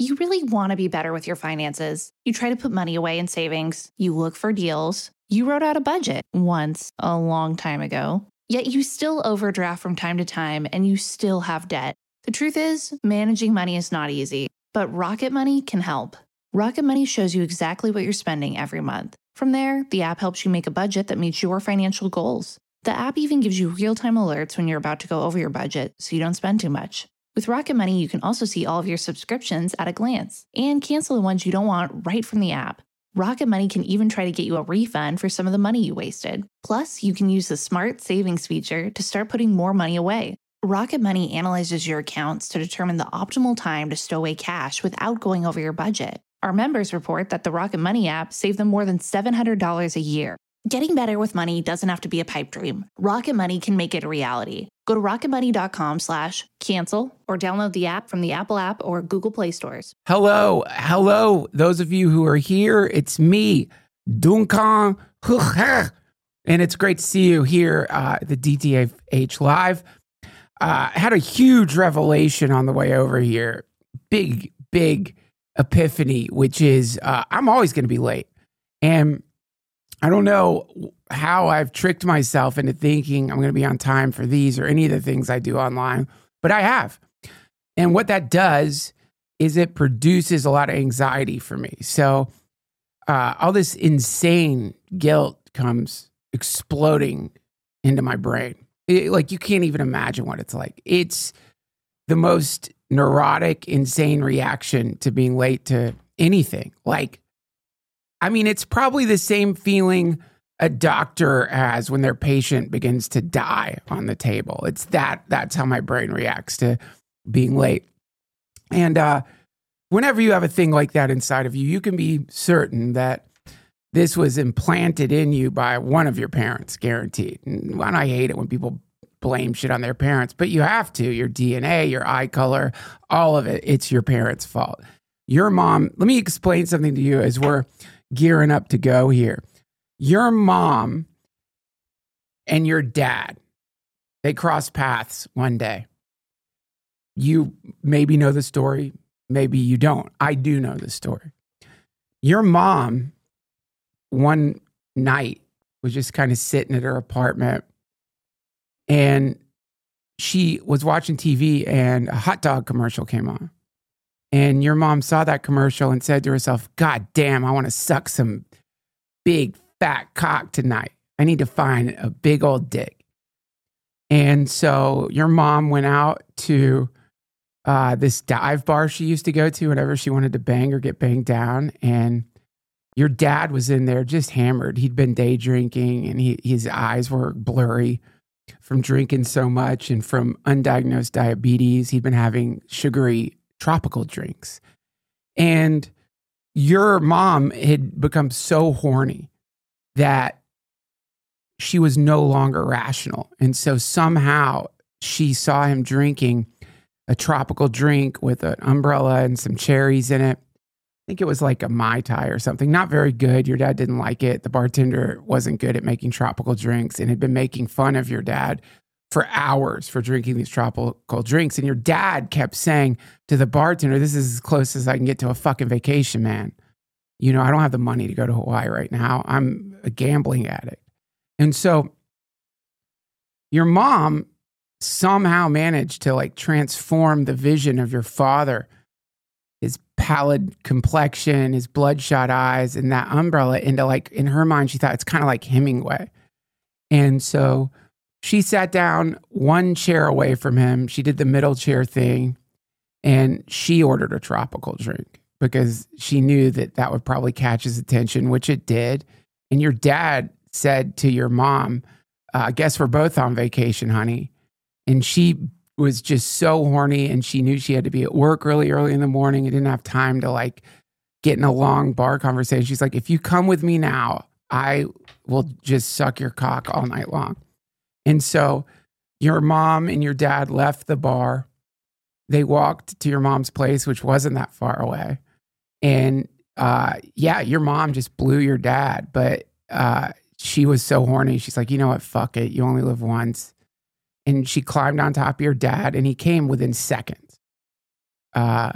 You really want to be better with your finances. You try to put money away in savings. You look for deals. You wrote out a budget once a long time ago. Yet you still overdraft from time to time and you still have debt. The truth is, managing money is not easy, but Rocket Money can help. Rocket Money shows you exactly what you're spending every month. From there, the app helps you make a budget that meets your financial goals. The app even gives you real-time alerts when you're about to go over your budget so you don't spend too much. With Rocket Money, you can also see all of your subscriptions at a glance and cancel the ones you don't want right from the app. Rocket Money can even try to get you a refund for some of the money you wasted. Plus, you can use the Smart Savings feature to start putting more money away. Rocket Money analyzes your accounts to determine the optimal time to stow away cash without going over your budget. Our members report that the Rocket Money app saved them more than $700 a year. Getting better with money doesn't have to be a pipe dream. Rocket Money can make it a reality. Go to rocketmoney.com/cancel or download the app from the Apple App or Google Play stores. Hello. Those of you who are here, it's me, Duncan, and it's great to see you here at the DTH Live. Had a huge revelation on the way over here. Big epiphany, which is I'm always going to be late. And I don't know how I've tricked myself into thinking I'm going to be on time for these or any of the things I do online, but I have. And what that does is it produces a lot of anxiety for me. So all this insane guilt comes exploding into my brain. Like you can't even imagine what it's like. It's the most neurotic, insane reaction to being late to anything. It's probably the same feeling a doctor has when their patient begins to die on the table. That's how my brain reacts to being late. And whenever you have a thing like that inside of you, you can be certain that this was implanted in you by one of your parents, guaranteed. And I hate it when people blame shit on their parents, but you have to. Your DNA, your eye color, all of it, it's your parents' fault. Your mom, let me explain something to you as we're gearing up to go here. Your mom and your dad, they crossed paths one day. You maybe know the story, maybe you don't. I do know the story. Your mom, one night, was just kind of sitting at her apartment and she was watching TV and a hot dog commercial came on. And your mom saw that commercial and said to herself, God damn, I want to suck some big fat cock tonight. I need to find a big old dick. And so your mom went out to this dive bar she used to go to whenever she wanted to bang or get banged down. And your dad was in there just hammered. He'd been day drinking and his eyes were blurry from drinking so much and from undiagnosed diabetes. He'd been having sugary tropical drinks. And your mom had become so horny that she was no longer rational. And so somehow she saw him drinking a tropical drink with an umbrella and some cherries in it. I think it was like a Mai Tai or something. Not very good. Your dad didn't like it. The bartender wasn't good at making tropical drinks and had been making fun of your dad for hours for drinking these tropical drinks. And your dad kept saying to the bartender, this is as close as I can get to a fucking vacation, man. You know, I don't have the money to go to Hawaii right now. I'm a gambling addict. And so your mom somehow managed to transform the vision of your father, his pallid complexion, his bloodshot eyes, and that umbrella into in her mind, she thought it's kind of like Hemingway. And so she sat down one chair away from him. She did the middle chair thing and she ordered a tropical drink because she knew that would probably catch his attention, which it did. And your dad said to your mom, I guess we're both on vacation, honey. And she was just so horny and she knew she had to be at work really early in the morning and didn't have time to get in a long bar conversation. She's like, if you come with me now, I will just suck your cock all night long. And so your mom and your dad left the bar. They walked to your mom's place, which wasn't that far away. And your mom just blew your dad. But she was so horny. She's like, you know what? Fuck it. You only live once. And she climbed on top of your dad and he came within seconds.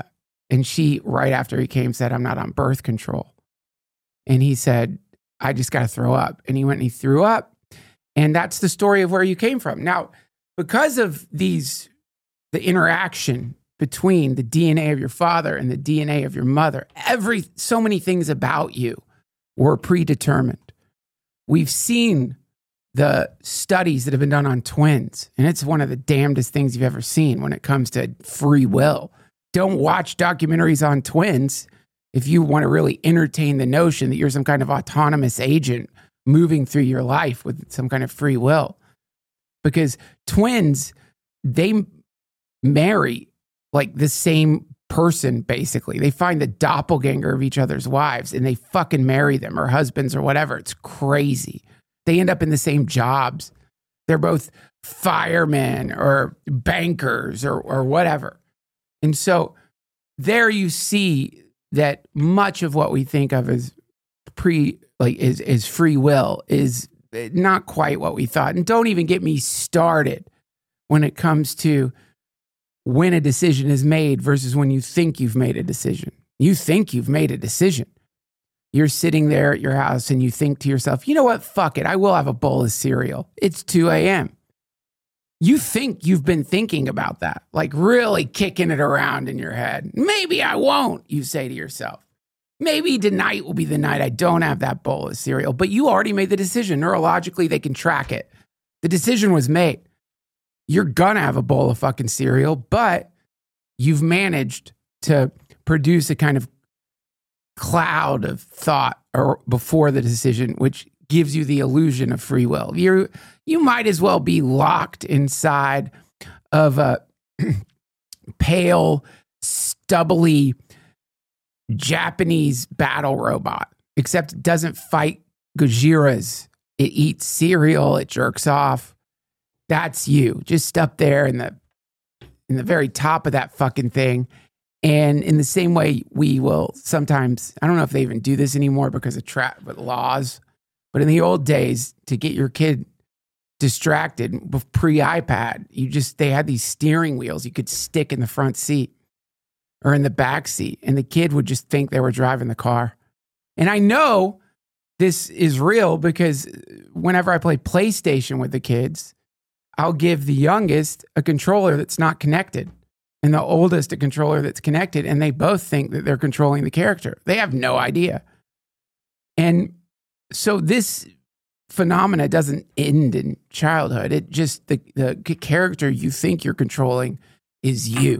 And she, right after he came, said, I'm not on birth control. And he said, I just got to throw up. And he went and he threw up. And that's the story of where you came from. Now, because of the interaction between the DNA of your father and the DNA of your mother, so many things about you were predetermined. We've seen the studies that have been done on twins, and it's one of the damnedest things you've ever seen when it comes to free will. Don't watch documentaries on twins if you want to really entertain the notion that you're some kind of autonomous agent moving through your life with some kind of free will. Because twins, they marry like the same person, basically. They find the doppelganger of each other's wives and they fucking marry them, or husbands or whatever. It's crazy. They end up in the same jobs. They're both firemen or bankers or whatever. And so there you see that much of what we think of as is free will is not quite what we thought. And don't even get me started when it comes to when a decision is made versus when you think you've made a decision. You think you've made a decision. You're sitting there at your house and you think to yourself, you know what? Fuck it. I will have a bowl of cereal. It's 2 a.m. You think you've been thinking about that, like really kicking it around in your head. Maybe I won't, you say to yourself. Maybe tonight will be the night I don't have that bowl of cereal. But you already made the decision. Neurologically, they can track it. The decision was made. You're gonna have a bowl of fucking cereal, but you've managed to produce a kind of cloud of thought or before the decision, which gives you the illusion of free will. You might as well be locked inside of a pale, stubbly Japanese battle robot, except it doesn't fight Gojiras. It eats cereal, it jerks off. That's you, just up there in the very top of that fucking thing. And in the same way, we will sometimes, I don't know if they even do this anymore because of laws, but in the old days, to get your kid distracted pre-iPad, they had these steering wheels you could stick in the front seat or in the back seat, and the kid would just think they were driving the car. And I know this is real because whenever I play PlayStation with the kids, I'll give the youngest a controller that's not connected and the oldest a controller that's connected, and they both think that they're controlling the character. They have no idea. And so this phenomena doesn't end in childhood. It just, the character you think you're controlling is you.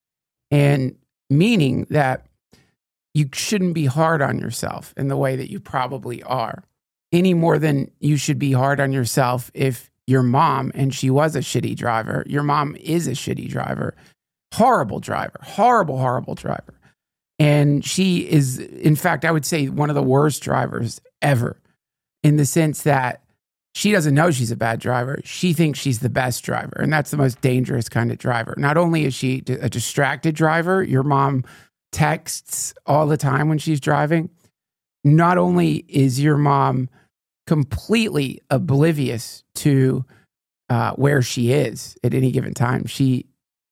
And meaning that you shouldn't be hard on yourself in the way that you probably are, any more than you should be hard on yourself if your mom, and she was a shitty driver, your mom is a shitty driver, horrible driver, horrible driver. And she is, in fact, I would say one of the worst drivers ever, in the sense that she doesn't know she's a bad driver. She thinks she's the best driver. And that's the most dangerous kind of driver. Not only is she a distracted driver, your mom texts all the time when she's driving. Not only is your mom completely oblivious to where she is at any given time. She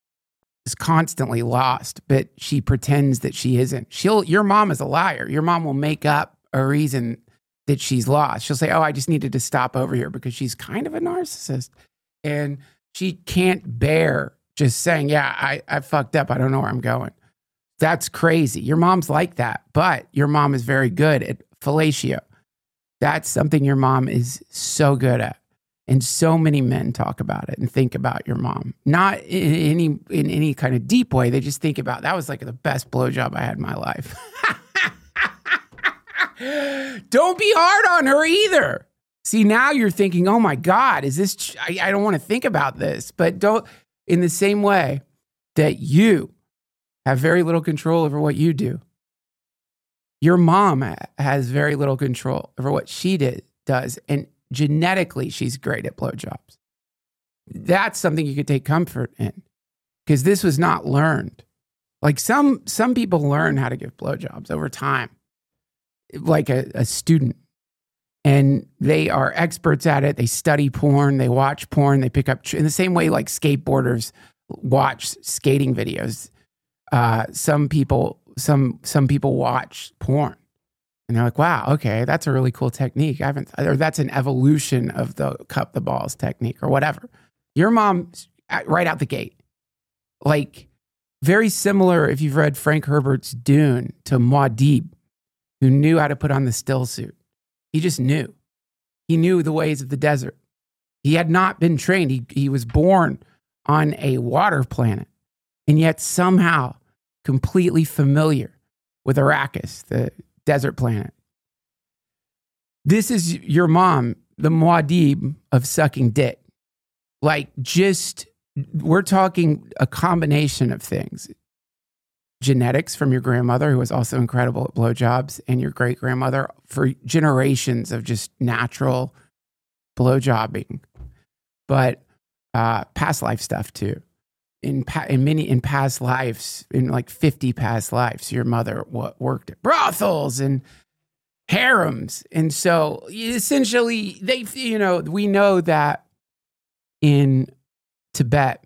is constantly lost, but she pretends that she isn't. Your mom is a liar. Your mom will make up a reason that she's lost. She'll say, oh, I just needed to stop over here, because she's kind of a narcissist. And she can't bear just saying, yeah, I fucked up. I don't know where I'm going. That's crazy. Your mom's like that, but your mom is very good at fellatio. That's something your mom is so good at. And so many men talk about it and think about your mom. Not in any kind of deep way. They just think about, that was like the best blowjob I had in my life. Don't be hard on her either. See, now you're thinking, oh my God, is this, I don't want to think about this. But don't, in the same way that you have very little control over what you do, your mom has very little control over what she does. And genetically, she's great at blowjobs. That's something you could take comfort in, because this was not learned. Like some people learn how to give blowjobs over time, like a student, and they are experts at it. They study porn, they watch porn, they pick up in the same way like skateboarders watch skating videos. some people watch porn and they're like, wow, okay, that's a really cool technique. Or that's an evolution of the cup the balls technique or whatever. Your mom, right out the gate, like very similar, if you've read Frank Herbert's Dune, to Muad'Dib, who knew how to put on the still suit. He just knew. He knew the ways of the desert. He had not been trained. He was born on a water planet, and yet somehow completely familiar with Arrakis, the desert planet. This is your mom, the Muad'Dib of sucking dick. Like, just, we're talking a combination of things. Genetics from your grandmother, who was also incredible at blowjobs, and your great-grandmother for generations of just natural blowjobbing. But past life stuff too. In past lives, in like 50 past lives, your mother worked at brothels and harems. And so essentially we know that in Tibet,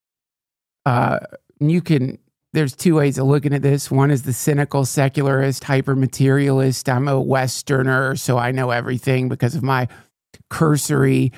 there's two ways of looking at this. One is the cynical, secularist, hyper-materialist. I'm a Westerner, so I know everything because of my cursory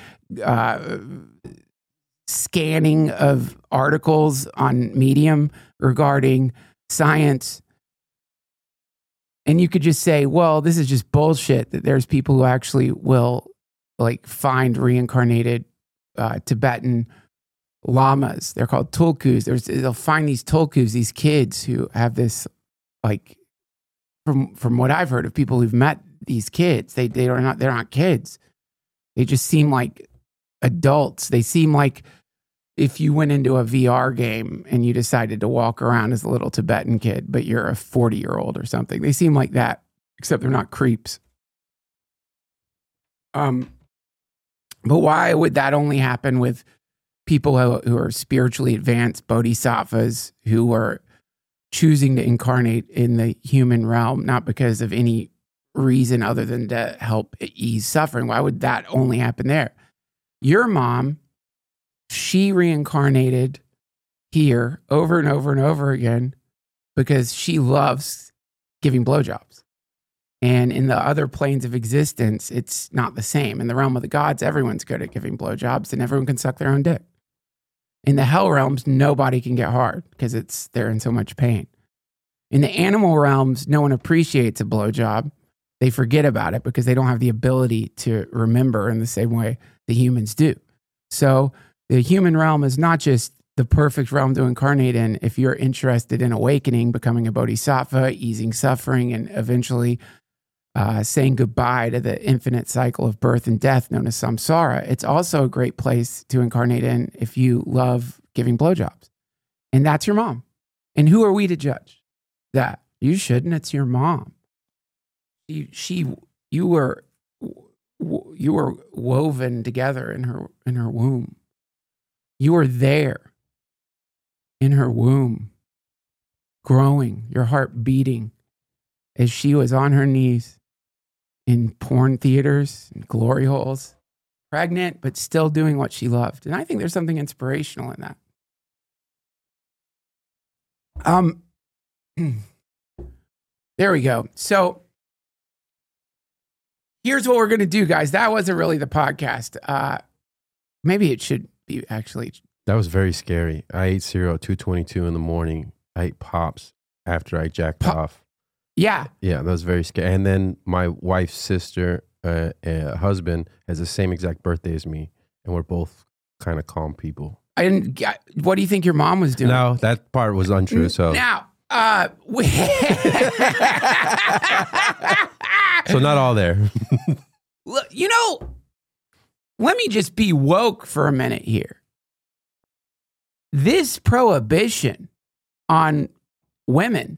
scanning of articles on Medium regarding science. And you could just say, well, this is just bullshit, that there's people who actually will like find reincarnated Tibetan lamas. They're called tulkus. They'll find these tulkus, these kids who have this, like, from what I've heard of people who've met these kids, they're not kids. They just seem like adults. They seem like if you went into a VR game and you decided to walk around as a little Tibetan kid, but you're a 40-year-old or something. They seem like that, except they're not creeps. But why would that only happen with people who are spiritually advanced bodhisattvas who are choosing to incarnate in the human realm, not because of any reason other than to help ease suffering? Why would that only happen there? Your mom, she reincarnated here over and over and over again because she loves giving blowjobs. And in the other planes of existence, it's not the same. In the realm of the gods, everyone's good at giving blowjobs and everyone can suck their own dick. In the hell realms, nobody can get hard because they're in so much pain. In the animal realms, no one appreciates a blowjob. They forget about it because they don't have the ability to remember in the same way the humans do. So the human realm is not just the perfect realm to incarnate in if you're interested in awakening, becoming a bodhisattva, easing suffering, and eventually saying goodbye to the infinite cycle of birth and death known as samsara. It's also a great place to incarnate in if you love giving blowjobs. And that's your mom. And who are we to judge that? You shouldn't. It's your mom. You were woven together in her womb. You were there in her womb, growing, your heart beating as she was on her knees in porn theaters and glory holes, pregnant, but still doing what she loved. And I think there's something inspirational in that. There we go. So here's what we're going to do, guys. That wasn't really the podcast. Maybe it should be, actually. That was very scary. I ate cereal at 2:22 in the morning. I ate Pops after I jacked off. Yeah. Yeah, that was very scary. And then my wife's sister, husband, has the same exact birthday as me. And we're both kind of calm people. What do you think your mom was doing? No, that part was untrue. So now, so not all there. Look, let me just be woke for a minute here. This prohibition on women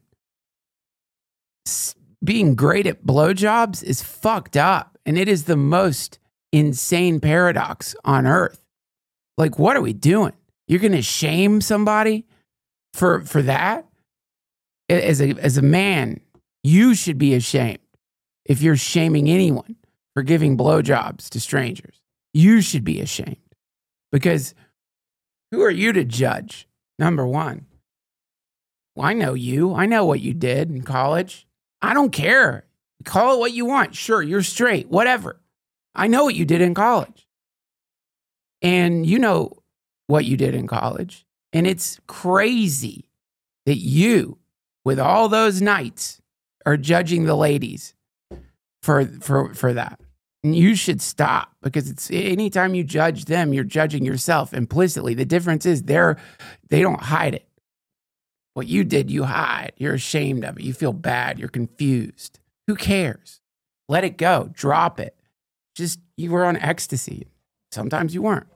being great at blowjobs is fucked up. And it is the most insane paradox on earth. Like, what are we doing? You're going to shame somebody for that? As a man, you should be ashamed if you're shaming anyone for giving blowjobs to strangers. You should be ashamed because who are you to judge? Number one. Well, I know you. I know what you did in college. I don't care. Call it what you want. Sure, you're straight, whatever. I know what you did in college. And you know what you did in college. And it's crazy that you, with all those nights, are judging the ladies for that. And you should stop, because it's anytime you judge them, you're judging yourself implicitly. The difference is they don't hide it. What you did, you hide. You're ashamed of it. You feel bad. You're confused. Who cares? Let it go. Drop it. Just, you were on ecstasy. Sometimes you weren't.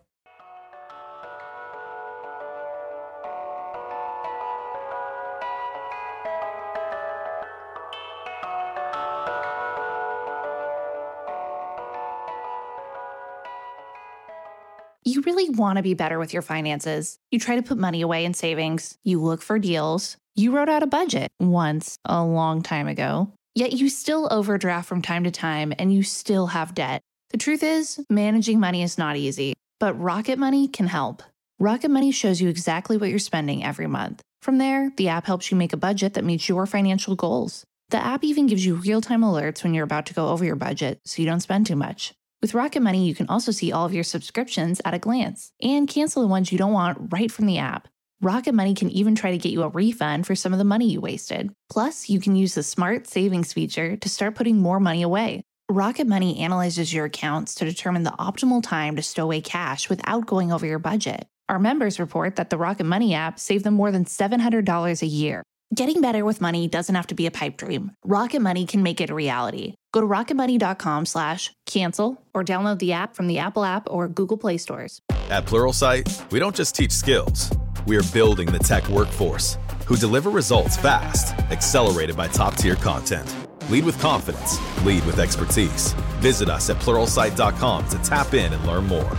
You really want to be better with your finances. You try to put money away in savings. You look for deals. You wrote out a budget once a long time ago. Yet you still overdraft from time to time and you still have debt. The truth is, managing money is not easy, but Rocket Money can help. Rocket Money shows you exactly what you're spending every month. From there, the app helps you make a budget that meets your financial goals. The app even gives you real-time alerts when you're about to go over your budget so you don't spend too much. With Rocket Money, you can also see all of your subscriptions at a glance and cancel the ones you don't want right from the app. Rocket Money can even try to get you a refund for some of the money you wasted. Plus, you can use the Smart Savings feature to start putting more money away. Rocket Money analyzes your accounts to determine the optimal time to stow away cash without going over your budget. Our members report that the Rocket Money app saved them more than $700 a year. Getting better with money doesn't have to be a pipe dream. Rocket Money can make it a reality. Go to rocketmoney.com/cancel or download the app from the Apple App or Google Play stores. At Pluralsight, we don't just teach skills. We are building the tech workforce who deliver results fast, accelerated by top-tier content. Lead with confidence. Lead with expertise. Visit us at Pluralsight.com to tap in and learn more.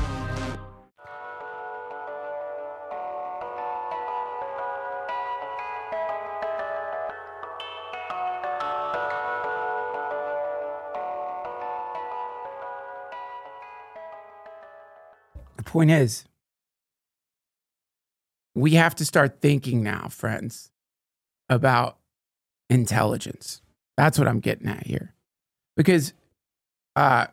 The point is, we have to start thinking now, friends, about intelligence. That's what I'm getting at here. Because right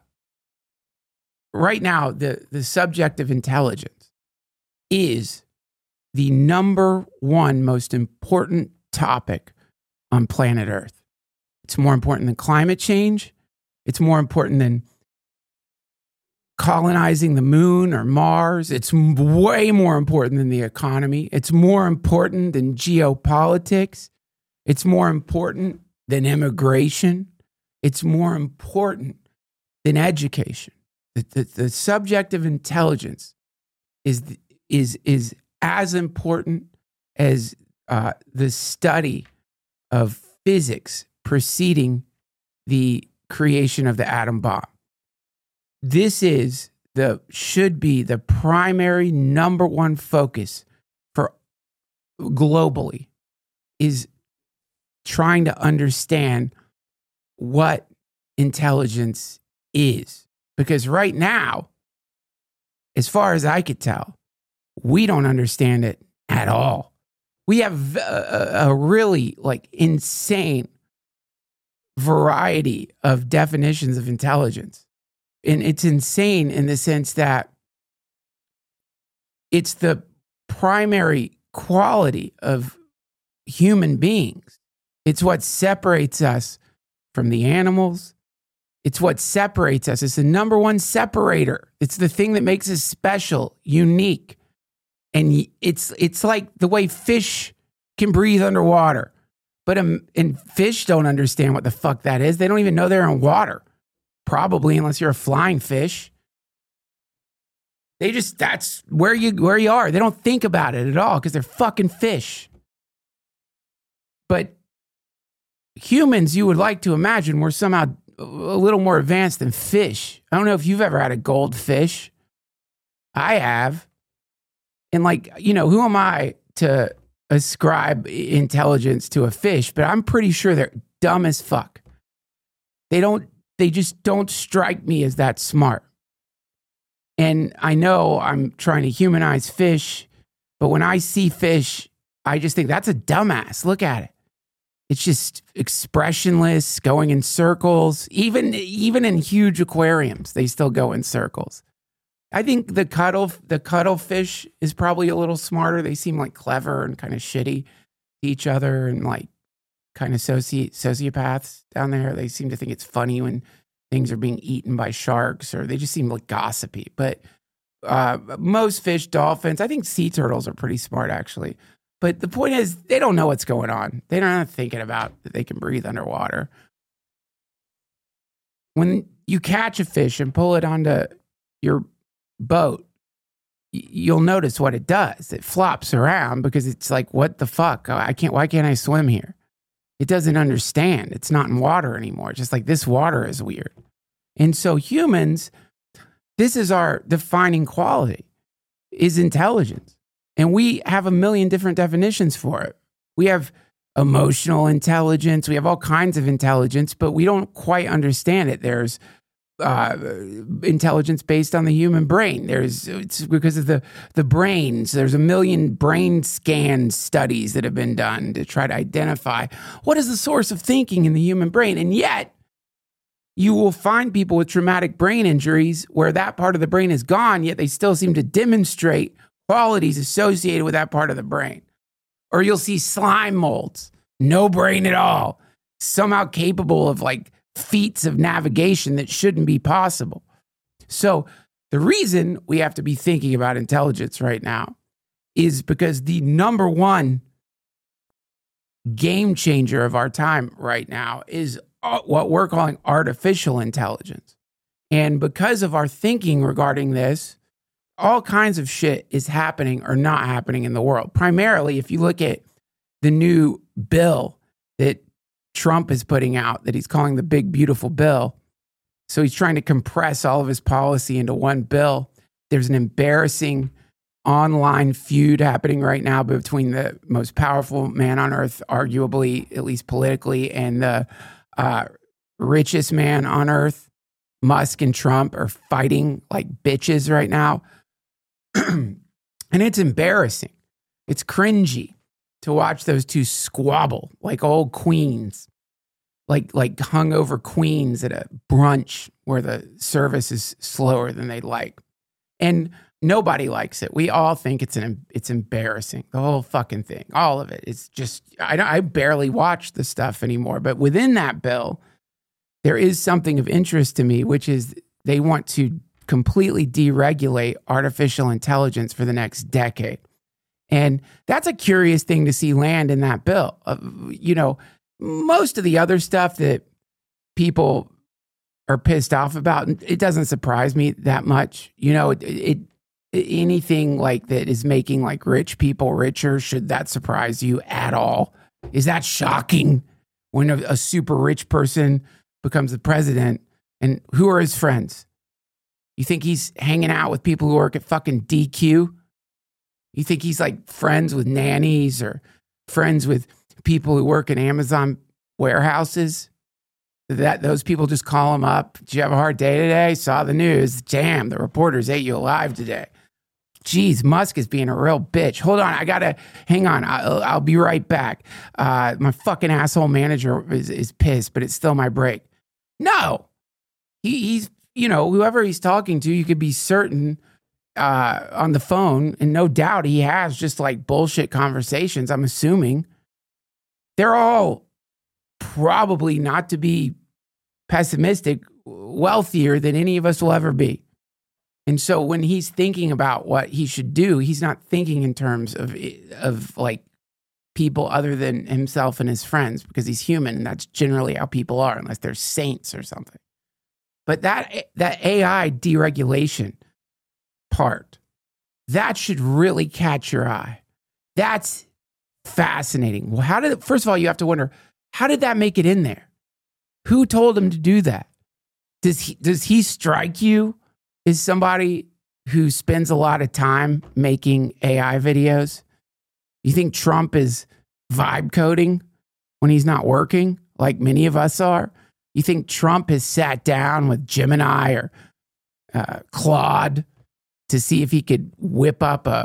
now, the subject of intelligence is the number one most important topic on planet Earth. It's more important than climate change. It's more important than colonizing the moon or Mars. It's way more important than the economy. It's more important than geopolitics. It's more important than immigration. It's more important than education. The subject of intelligence is as important as the study of physics preceding the creation of the atom bomb. This should be the primary number one focus for globally, is trying to understand what intelligence is. Because right now, as far as I could tell, we don't understand it at all. We have a really insane variety of definitions of intelligence. And it's insane in the sense that it's the primary quality of human beings. It's what separates us from the animals. It's what separates us. It's the number one separator. It's the thing that makes us special, unique. And it's like the way fish can breathe underwater. But and fish don't understand what the fuck that is. They don't even know they're in water. Probably, unless you're a flying fish. That's where you are. They don't think about it at all because they're fucking fish. But humans, you would like to imagine, we're somehow a little more advanced than fish. I don't know if you've ever had a goldfish. I have. And who am I to ascribe intelligence to a fish? But I'm pretty sure they're dumb as fuck. They just don't strike me as that smart. And I know I'm trying to humanize fish, but when I see fish, I just think that's a dumbass. Look at it. It's just expressionless, going in circles. Even in huge aquariums, they still go in circles. I think the cuttlefish is probably a little smarter. They seem like clever and kind of shitty to each other and like kind of sociopaths down there. They seem to think it's funny when things are being eaten by sharks, or they just seem like gossipy. But most fish, dolphins, I think sea turtles are pretty smart actually. But the point is, they don't know what's going on. They're not thinking about that they can breathe underwater. When you catch a fish and pull it onto your boat, you'll notice what it does. It flops around because it's like, what the fuck? Why can't I swim here? It doesn't understand. It's not in water anymore. Just like, this water is weird. And so humans, this is our defining quality, is intelligence. And we have a million different definitions for it. We have emotional intelligence. We have all kinds of intelligence, but we don't quite understand it. There's intelligence based on the human brain. It's because of the brains. There's a million brain scan studies that have been done to try to identify what is the source of thinking in the human brain. And yet, you will find people with traumatic brain injuries where that part of the brain is gone, yet they still seem to demonstrate qualities associated with that part of the brain. Or you'll see slime molds, no brain at all, somehow capable of like feats of navigation that shouldn't be possible. So the reason we have to be thinking about intelligence right now is because the number one game changer of our time right now is what we're calling artificial intelligence. And because of our thinking regarding this, all kinds of shit is happening or not happening in the world. Primarily, if you look at the new bill that Trump is putting out, that he's calling the big, beautiful bill. So he's trying to compress all of his policy into one bill. There's an embarrassing online feud happening right now between the most powerful man on earth, arguably, at least politically, and the richest man on earth. Musk and Trump are fighting like bitches right now. And it's embarrassing. It's cringy to watch those two squabble like old queens, like hungover queens at a brunch where the service is slower than they'd like. And nobody likes it. We all think it's embarrassing. The whole fucking thing, all of it. It's just, I barely watch the stuff anymore. But within that bill, there is something of interest to me, which is they want to completely deregulate artificial intelligence for the next decade. And that's a curious thing to see land in that bill. Most of the other stuff that people are pissed off about, it doesn't surprise me that much. Anything like that is making like rich people richer, should that surprise you at all? Is that shocking when a super rich person becomes the president? And who are his friends? You think he's hanging out with people who work at fucking DQ? You think he's like friends with nannies or friends with people who work in Amazon warehouses? That those people just call him up. Did you have a hard day today? Saw the news. Damn, the reporters ate you alive today. Geez, Musk is being a real bitch. Hold on, hang on. I'll be right back. My fucking asshole manager is pissed, but it's still my break. No, he's whoever he's talking to, you could be certain on the phone, and no doubt he has just like bullshit conversations. I'm assuming they're all probably, not to be pessimistic, wealthier than any of us will ever be. And so when he's thinking about what he should do, he's not thinking in terms of like people other than himself and his friends, because he's human, and that's generally how people are, unless they're saints or something. But that AI deregulation part, that should really catch your eye. That's fascinating. Well, first of all, you have to wonder, how did that make it in there? Who told him to do that? Does he strike you as somebody who spends a lot of time making AI videos? You think Trump is vibe coding when he's not working, like many of us are? You think Trump has sat down with Gemini or Claude to see if he could whip up a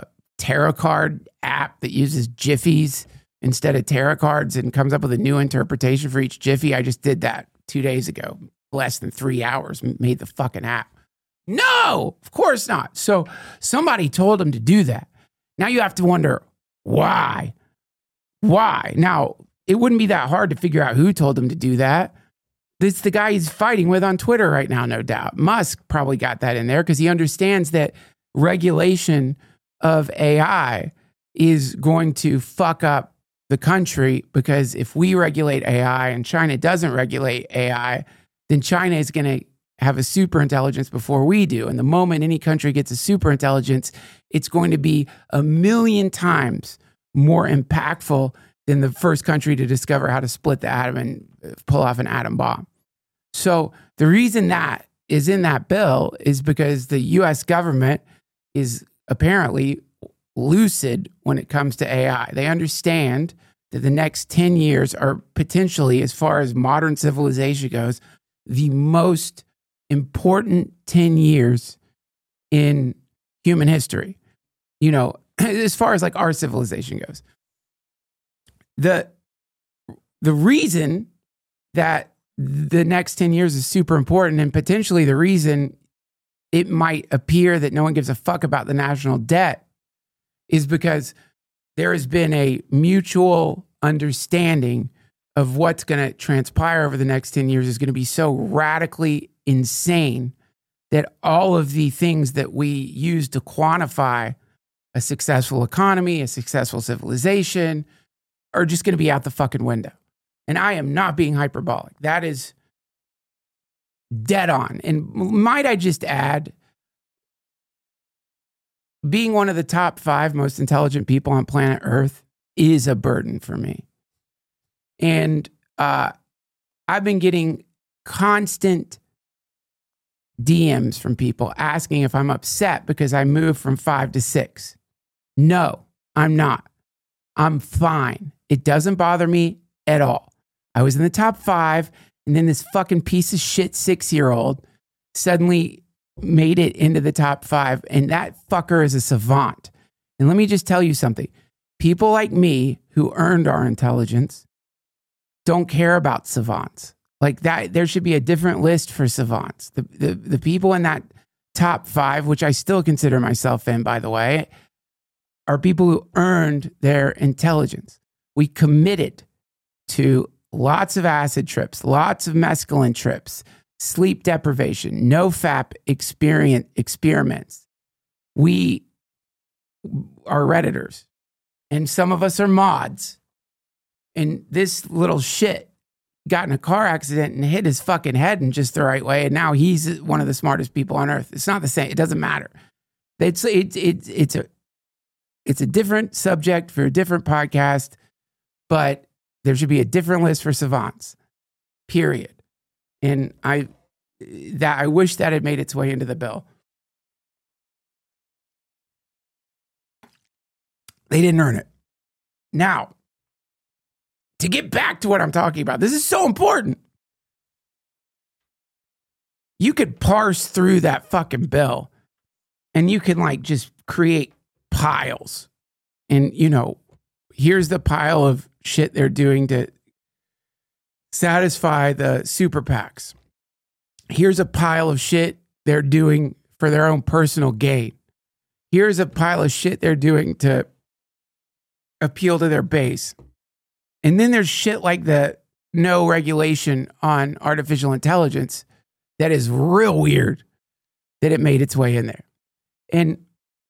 tarot card app that uses jiffies instead of tarot cards and comes up with a new interpretation for each jiffy. I just did that 2 days ago, less than 3 hours, made the fucking app. No, of course not. So somebody told him to do that. Now you have to wonder, why? Why? Now, it wouldn't be that hard to figure out who told him to do that. It's the guy he's fighting with on Twitter right now, no doubt. Musk probably got that in there because he understands that regulation of AI is going to fuck up the country, because if we regulate AI and China doesn't regulate AI, then China is going to have a super intelligence before we do. And the moment any country gets a super intelligence, it's going to be 1,000,000 times more impactful than the first country to discover how to split the atom and pull off an atom bomb. So the reason that is in that bill is because the US government is apparently lucid when it comes to AI. They understand that the next 10 years are potentially, as far as modern civilization goes, the most important 10 years in human history. You know, as far as like our civilization goes. The reason that the next 10 years is super important, and potentially the reason it might appear that no one gives a fuck about the national debt, is because there has been a mutual understanding of what's going to transpire over the next 10 years is going to be so radically insane that all of the things that we use to quantify a successful economy, a successful civilization, are just going to be out the fucking window. And I am not being hyperbolic. That is dead on. And might I just add, being one of the top 5 most intelligent people on planet Earth is a burden for me. And I've been getting constant DMs from people asking if I'm upset because I moved from 5 to 6. No, I'm not. I'm fine. It doesn't bother me at all. I was in the top 5, and then this fucking piece of shit 6-year-old suddenly made it into the top 5, and that fucker is a savant. And let me just tell you something. People like me who earned our intelligence don't care about savants. Like that, there should be a different list for savants. The people in that top 5, which I still consider myself in, by the way, are people who earned their intelligence. We committed to lots of acid trips, lots of mescaline trips, sleep deprivation, no FAP experiments. We are Redditors, and some of us are mods. And this little shit got in a car accident and hit his fucking head in just the right way, and now he's one of the smartest people on earth. It's not the same. It doesn't matter. It's a different subject for a different podcast, but there should be a different list for savants, period. And I wish that had made its way into the bill. They didn't earn it. Now, to get back to what I'm talking about, this is so important. You could parse through that fucking bill and you can like just create piles. And, you know, here's the pile of shit they're doing to satisfy the super PACs. Here's a pile of shit they're doing for their own personal gain. Here's a pile of shit they're doing to appeal to their base. And then there's shit like the no regulation on artificial intelligence that is real weird that it made its way in there. And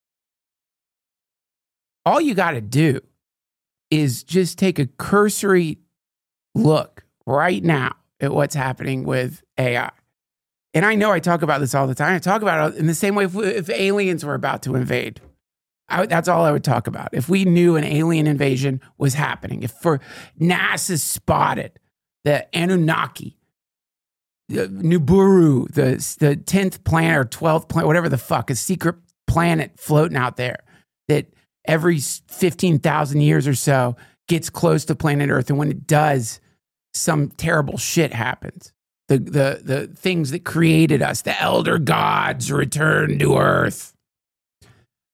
all you got to do is just take a cursory look right now at what's happening with AI. And I know I talk about this all the time. I talk about it in the same way if aliens were about to invade. That's all I would talk about. If we knew an alien invasion was happening, if for NASA spotted the Anunnaki, the Nibiru, the 10th planet or 12th planet, whatever the fuck, a secret planet floating out there that every 15,000 years or so gets close to planet Earth. And when it does, some terrible shit happens. The things that created us, the elder gods return to Earth.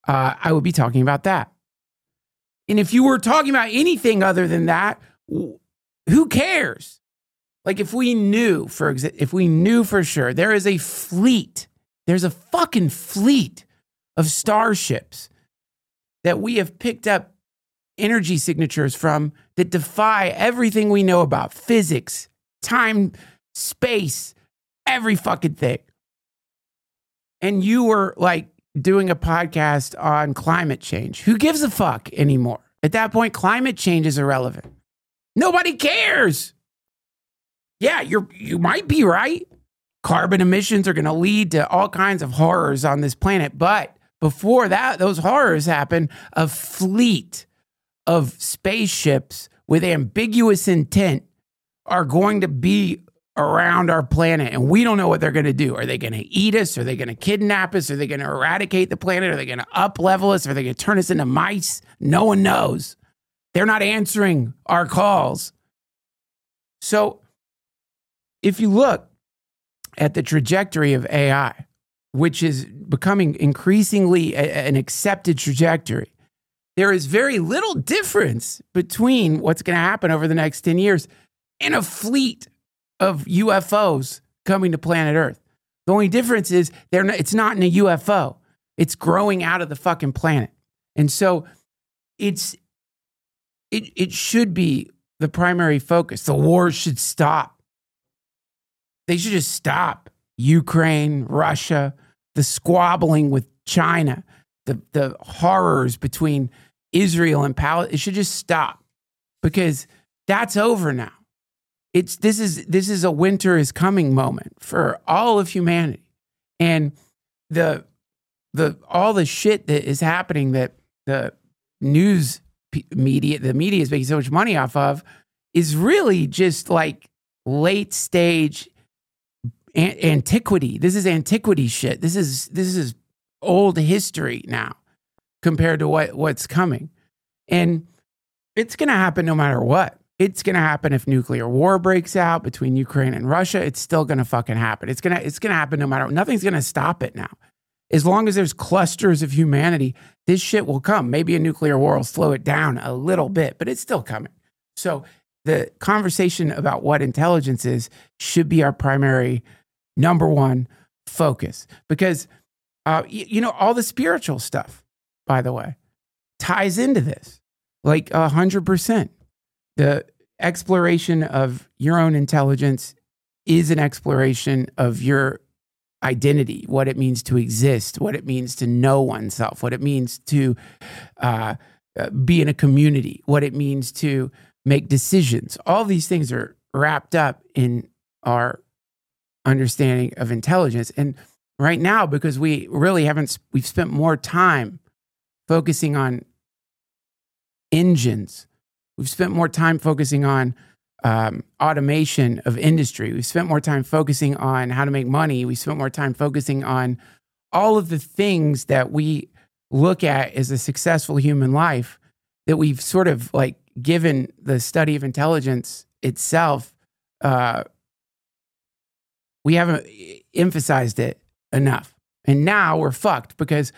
I would be talking about that. And if you were talking about anything other than that, who cares? Like if we knew for sure there is a fleet, there's a fucking fleet of starships that we have picked up energy signatures from that defy everything we know about physics, time, space, every fucking thing. And you were like doing a podcast on climate change. Who gives a fuck anymore? At that point, climate change is irrelevant. Nobody cares. Yeah, you might be right. Carbon emissions are going to lead to all kinds of horrors on this planet. But before that, those horrors happen, a fleet of spaceships with ambiguous intent are going to be around our planet, and we don't know what they're going to do. Are they going to eat us? Are they going to kidnap us? Are they going to eradicate the planet? Are they going to up-level us? Are they going to turn us into mice? No one knows. They're not answering our calls. So if you look at the trajectory of AI, which is becoming increasingly an accepted trajectory, there is very little difference between what's going to happen over the next 10 years and a fleet of UFOs coming to planet Earth. The only difference is it's not in a UFO. It's growing out of the fucking planet. And so it should be the primary focus. The wars should stop. They should just stop. Ukraine, Russia, the squabbling with China, the horrors between Israel and Palestine. It should just stop because that's over now. This is a winter is coming moment for all of humanity. And all the shit that is happening that the news media, the media is making so much money off of is really just like late stage antiquity. This is antiquity shit. This is old history now compared to what's coming. And it's going to happen no matter what. It's going to happen if nuclear war breaks out between Ukraine and Russia. It's still going to fucking happen. It's going to happen no matter what. Nothing's going to stop it now. As long as there's clusters of humanity, this shit will come. Maybe a nuclear war will slow it down a little bit, but it's still coming. So the conversation about what intelligence is should be our primary number one focus. Because, all the spiritual stuff, by the way, ties into this like 100%. The exploration of your own intelligence is an exploration of your identity, what it means to exist, what it means to know oneself, what it means to be in a community, what it means to make decisions. All these things are wrapped up in our understanding of intelligence. And right now, because we've spent more time focusing on engines. We've spent more time focusing on automation of industry. We've spent more time focusing on how to make money. We spent more time focusing on all of the things that we look at as a successful human life that we've sort of like given the study of intelligence itself. We haven't emphasized it enough. And now we're fucked because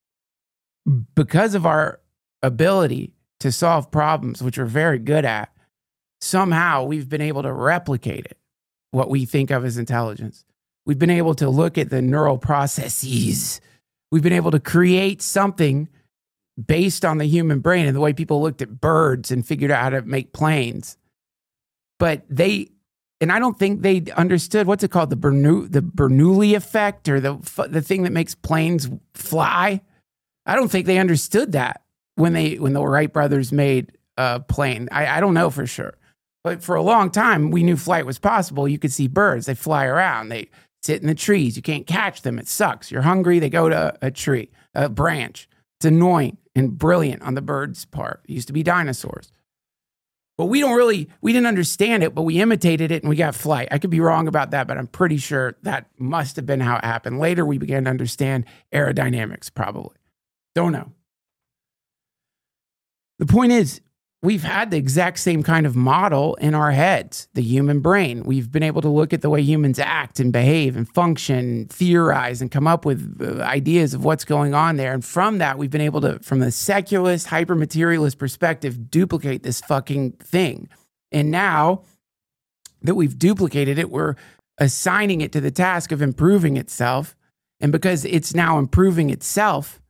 of our ability to solve problems, which we're very good at, somehow we've been able to replicate it, what we think of as intelligence. We've been able to look at the neural processes. We've been able to create something based on the human brain and the way people looked at birds and figured out how to make planes. But I don't think they understood, what's it called, the Bernoulli effect, or the thing that makes planes fly. I don't think they understood that when the Wright brothers made a plane. I don't know for sure. But for a long time, we knew flight was possible. You could see birds. They fly around. They sit in the trees. You can't catch them. It sucks. You're hungry. They go to a tree, a branch. It's annoying and brilliant on the bird's part. It used to be dinosaurs. But we didn't understand it, but we imitated it and we got flight. I could be wrong about that, but I'm pretty sure that must have been how it happened. Later, we began to understand aerodynamics, probably. Don't know. The point is, we've had the exact same kind of model in our heads, the human brain. We've been able to look at the way humans act and behave and function, theorize, and come up with ideas of what's going on there. And from that, we've been able to, from a secularist, hyper-materialist perspective, duplicate this fucking thing. And now that we've duplicated it, we're assigning it to the task of improving itself. And because it's now improving itself,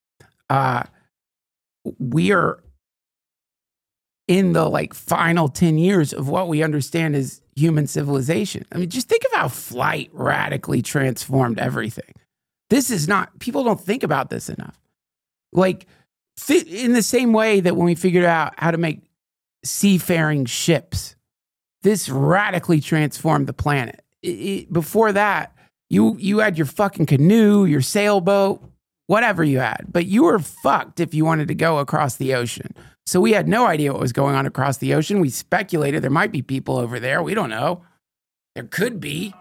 we are in the final 10 years of what we understand as human civilization. I mean, just think of how flight radically transformed everything. This is not, people don't think about this enough. In the same way that when we figured out how to make seafaring ships, this radically transformed the planet. Before that, you had your fucking canoe, your sailboat, whatever you had, but you were fucked if you wanted to go across the ocean. So we had no idea what was going on across the ocean. We speculated there might be people over there. We don't know. There could be.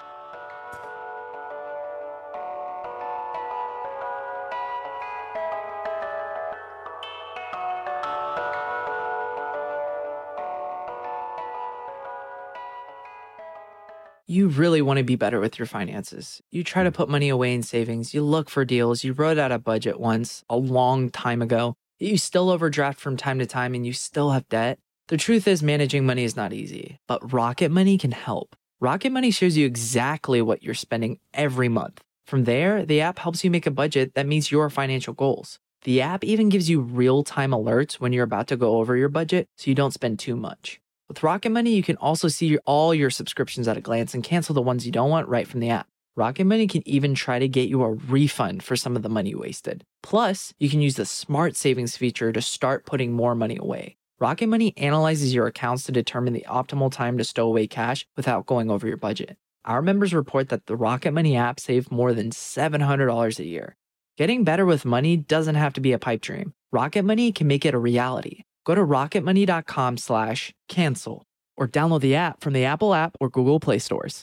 You really want to be better with your finances. You try to put money away in savings. You look for deals. You wrote out a budget once, a long time ago. You still overdraft from time to time and you still have debt. The truth is, managing money is not easy, but Rocket Money can help. Rocket Money shows you exactly what you're spending every month. From there, the app helps you make a budget that meets your financial goals. The app even gives you real-time alerts when you're about to go over your budget so you don't spend too much. With Rocket Money, you can also see all your subscriptions at a glance and cancel the ones you don't want right from the app. Rocket Money can even try to get you a refund for some of the money wasted. Plus, you can use the Smart Savings feature to start putting more money away. Rocket Money analyzes your accounts to determine the optimal time to stow away cash without going over your budget. Our members report that the Rocket Money app saved more than $700 a year. Getting better with money doesn't have to be a pipe dream. Rocket Money can make it a reality. Go to rocketmoney.com/cancel or download the app from the Apple app or Google Play stores.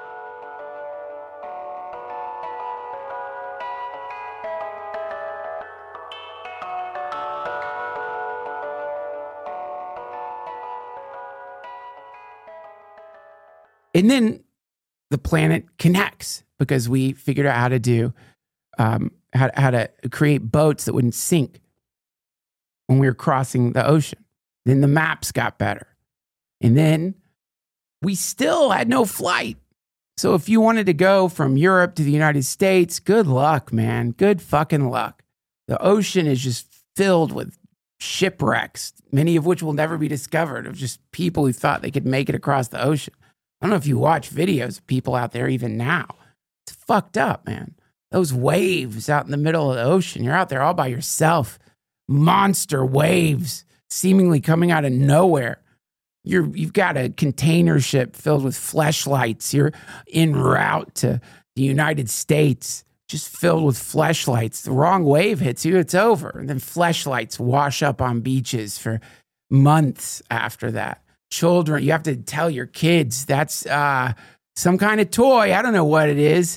And then the planet connects because we figured out how to do, how to create boats that wouldn't sink when we were crossing the ocean. Then the maps got better. And then we still had no flight. So if you wanted to go from Europe to the United States, good luck, man. Good fucking luck. The ocean is just filled with shipwrecks, many of which will never be discovered, of just people who thought they could make it across the ocean. I don't know if you watch videos of people out there even now. It's fucked up, man. Those waves out in the middle of the ocean, you're out there all by yourself. Monster waves seemingly coming out of nowhere. You've got a container ship filled with fleshlights. You're en route to the United States, just filled with fleshlights. The wrong wave hits you, it's over. And then fleshlights wash up on beaches for months after that. Children, you have to tell your kids that's some kind of toy. I don't know what it is.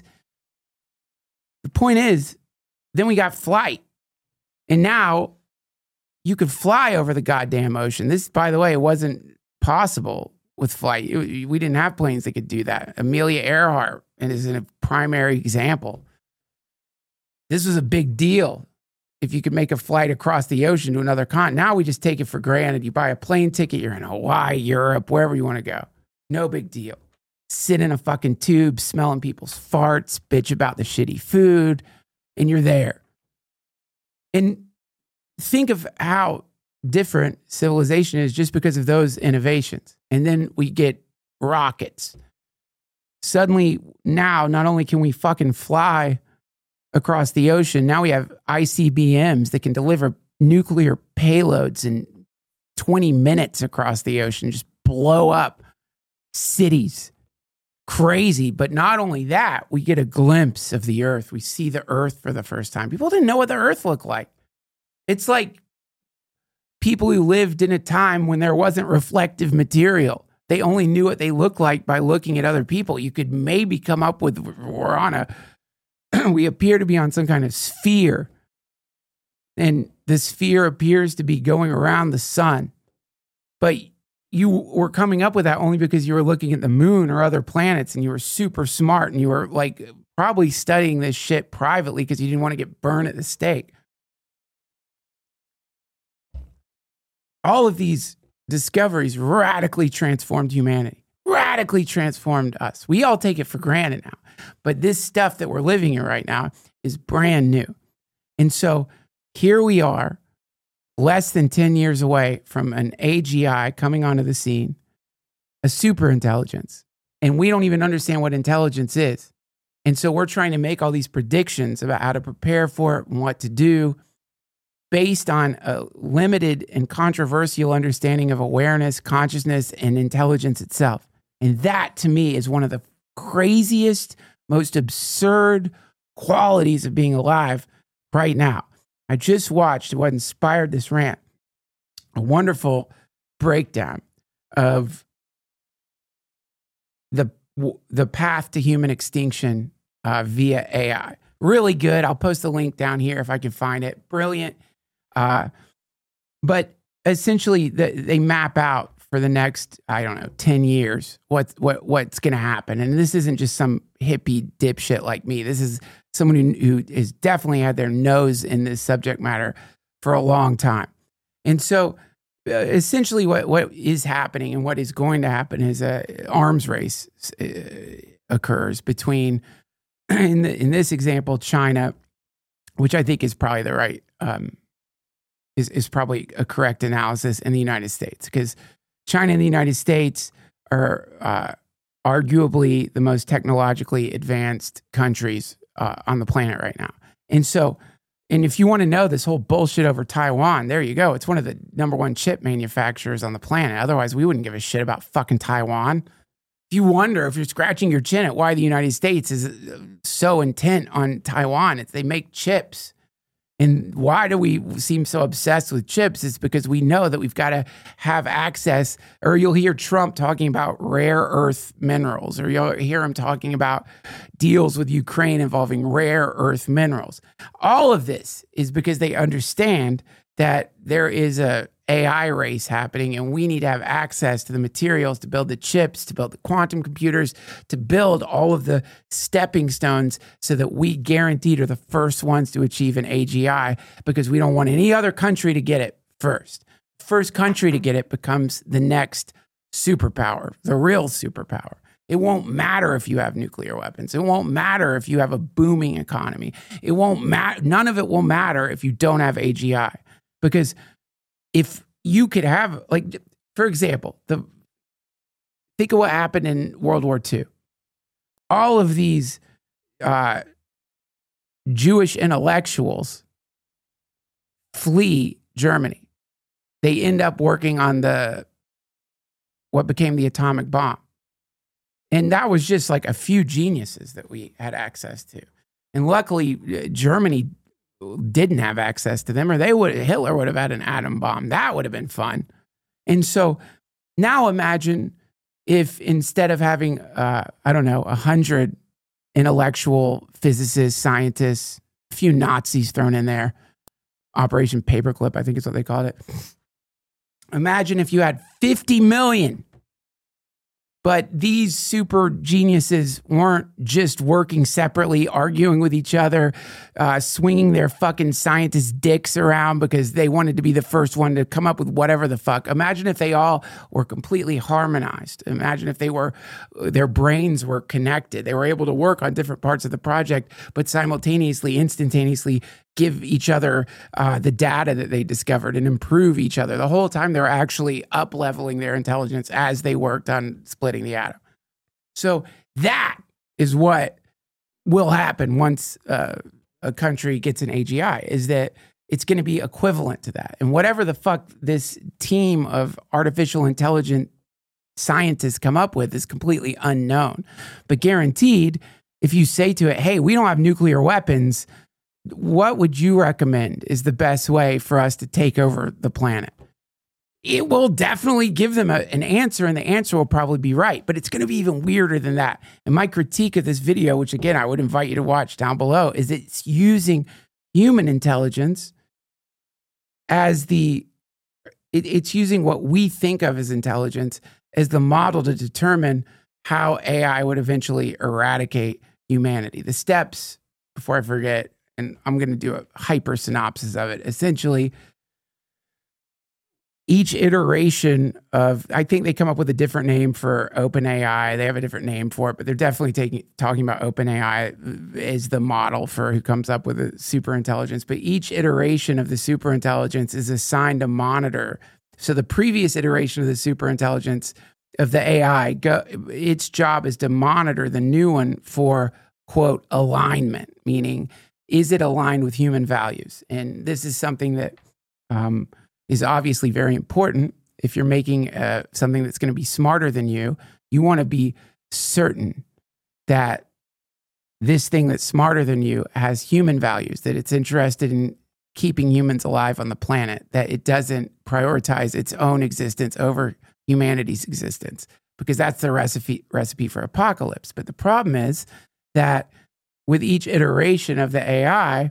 The point is, then we got flight. And now you could fly over the goddamn ocean. This, by the way, it wasn't possible with flight. We didn't have planes that could do that. Amelia Earhart is a primary example. This was a big deal. If you could make a flight across the ocean to another continent. Now we just take it for granted. You buy a plane ticket, you're in Hawaii, Europe, wherever you want to go. No big deal. Sit in a fucking tube, smelling people's farts, bitch about the shitty food, and you're there. And think of how different civilization is just because of those innovations. And then we get rockets. Suddenly, now, not only can we fucking fly across the ocean, now we have ICBMs that can deliver nuclear payloads in 20 minutes across the ocean, just blow up cities. Crazy. But not only that, we get a glimpse of the earth. We see the earth for the first time. People didn't know what the earth looked like. It's like people who lived in a time when there wasn't reflective material. They only knew what they looked like by looking at other people. You could maybe come up with, we appear to be on some kind of sphere. And the sphere appears to be going around the sun. But you were coming up with that only because you were looking at the moon or other planets and you were super smart and you were like probably studying this shit privately because you didn't want to get burned at the stake. All of these discoveries radically transformed humanity, radically transformed us. We all take it for granted now. But this stuff that we're living in right now is brand new. And so here we are, less than 10 years away from an AGI coming onto the scene, a super intelligence. And we don't even understand what intelligence is. And so we're trying to make all these predictions about how to prepare for it and what to do based on a limited and controversial understanding of awareness, consciousness, and intelligence itself. And that, to me, is one of the craziest, most absurd qualities of being alive right now. I just watched what inspired this rant, a wonderful breakdown of the path to human extinction via AI. Really good. I'll post the link down here if I can find it. Brilliant. But essentially, they map out for the next, 10 years, what's going to happen. And this isn't just some hippie dipshit like me. This is someone who has definitely had their nose in this subject matter for a long time. And so essentially what is happening and what is going to happen is a arms race occurs between, in this example, China, which I think is probably the right, is probably a correct analysis, in the United States, because China and the United States are arguably the most technologically advanced countries on the planet right now. And so, and if you want to know this whole bullshit over Taiwan, there you go. It's one of the number one chip manufacturers on the planet. Otherwise, we wouldn't give a shit about fucking Taiwan. If you wonder, if you're scratching your chin at why the United States is so intent on Taiwan, it's they make chips. And why do we seem so obsessed with chips? It's because we know that we've got to have access, or you'll hear Trump talking about rare earth minerals, or you'll hear him talking about deals with Ukraine involving rare earth minerals. All of this is because they understand that there is a AI race happening, and we need to have access to the materials to build the chips, to build the quantum computers, to build all of the stepping stones so that we guaranteed are the first ones to achieve an AGI, because we don't want any other country to get it first. First country to get it becomes the next superpower, the real superpower. It won't matter if you have nuclear weapons. It won't matter if you have a booming economy. It won't matter. None of it will matter if you don't have AGI, because if you could have, like, for example, think of what happened in World War II. All of these Jewish intellectuals flee Germany. They end up working on what became the atomic bomb. And that was just like a few geniuses that we had access to. And luckily, Germany didn't have access to them, or Hitler would have had an atom bomb. That would have been fun. And so now imagine if instead of having, 100 intellectual physicists, scientists, a few Nazis thrown in there, Operation Paperclip, I think is what they called it. Imagine if you had 50 million. But these super geniuses weren't just working separately, arguing with each other, swinging their fucking scientist dicks around because they wanted to be the first one to come up with whatever the fuck. Imagine if they all were completely harmonized. Imagine if their brains were connected. They were able to work on different parts of the project, but simultaneously, instantaneously give each other the data that they discovered and improve each other. The whole time they're actually up-leveling their intelligence as they worked on splitting the atom. So that is what will happen once a country gets an AGI, is that it's going to be equivalent to that. And whatever the fuck this team of artificial intelligent scientists come up with is completely unknown. But guaranteed, if you say to it, hey, we don't have nuclear weapons, what would you recommend is the best way for us to take over the planet? It will definitely give them an answer, and the answer will probably be right, but it's going to be even weirder than that. And my critique of this video, which again, I would invite you to watch down below, is it's using human intelligence as the it's using what we think of as intelligence as the model to determine how AI would eventually eradicate humanity. The steps, before I forget, and I'm going to do a hyper synopsis of it. Essentially, each iteration of, I think they come up with a different name for OpenAI. They have a different name for it, but they're definitely talking about OpenAI as the model for who comes up with a superintelligence. But each iteration of the superintelligence is assigned a monitor. So the previous iteration of the superintelligence of the AI, its job is to monitor the new one for, quote, alignment, meaning, is it aligned with human values? And this is something that is obviously very important. If you're making something that's going to be smarter than you, you want to be certain that this thing that's smarter than you has human values, that it's interested in keeping humans alive on the planet, that it doesn't prioritize its own existence over humanity's existence, because that's the recipe for apocalypse. But the problem is that with each iteration of the AI,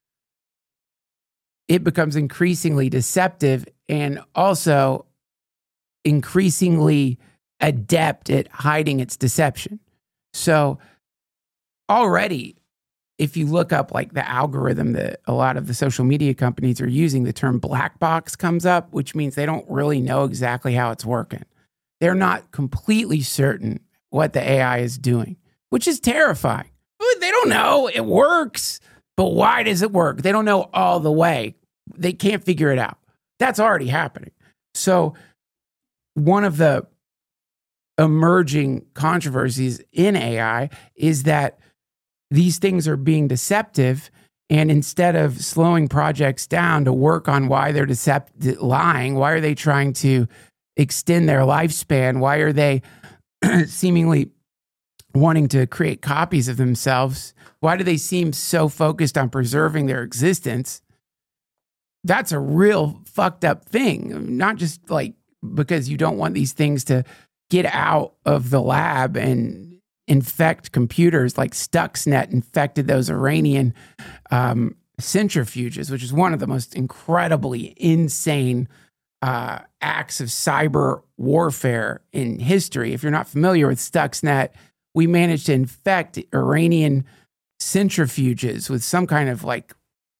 it becomes increasingly deceptive and also increasingly adept at hiding its deception. So already, if you look up like the algorithm that a lot of the social media companies are using, the term black box comes up, which means they don't really know exactly how it's working. They're not completely certain what the AI is doing, which is terrifying. They don't know it works, but why does it work? They don't know all the way. They can't figure it out. That's already happening. So one of the emerging controversies in AI is that these things are being deceptive, and instead of slowing projects down to work on why they're lying, why are they trying to extend their lifespan? Why are they seemingly wanting to create copies of themselves? Why do they seem so focused on preserving their existence? That's a real fucked up thing. Not just like because you don't want these things to get out of the lab and infect computers like Stuxnet infected those Iranian centrifuges, which is one of the most incredibly insane acts of cyber warfare in history. If you're not familiar with Stuxnet, we managed to infect Iranian centrifuges with some kind of like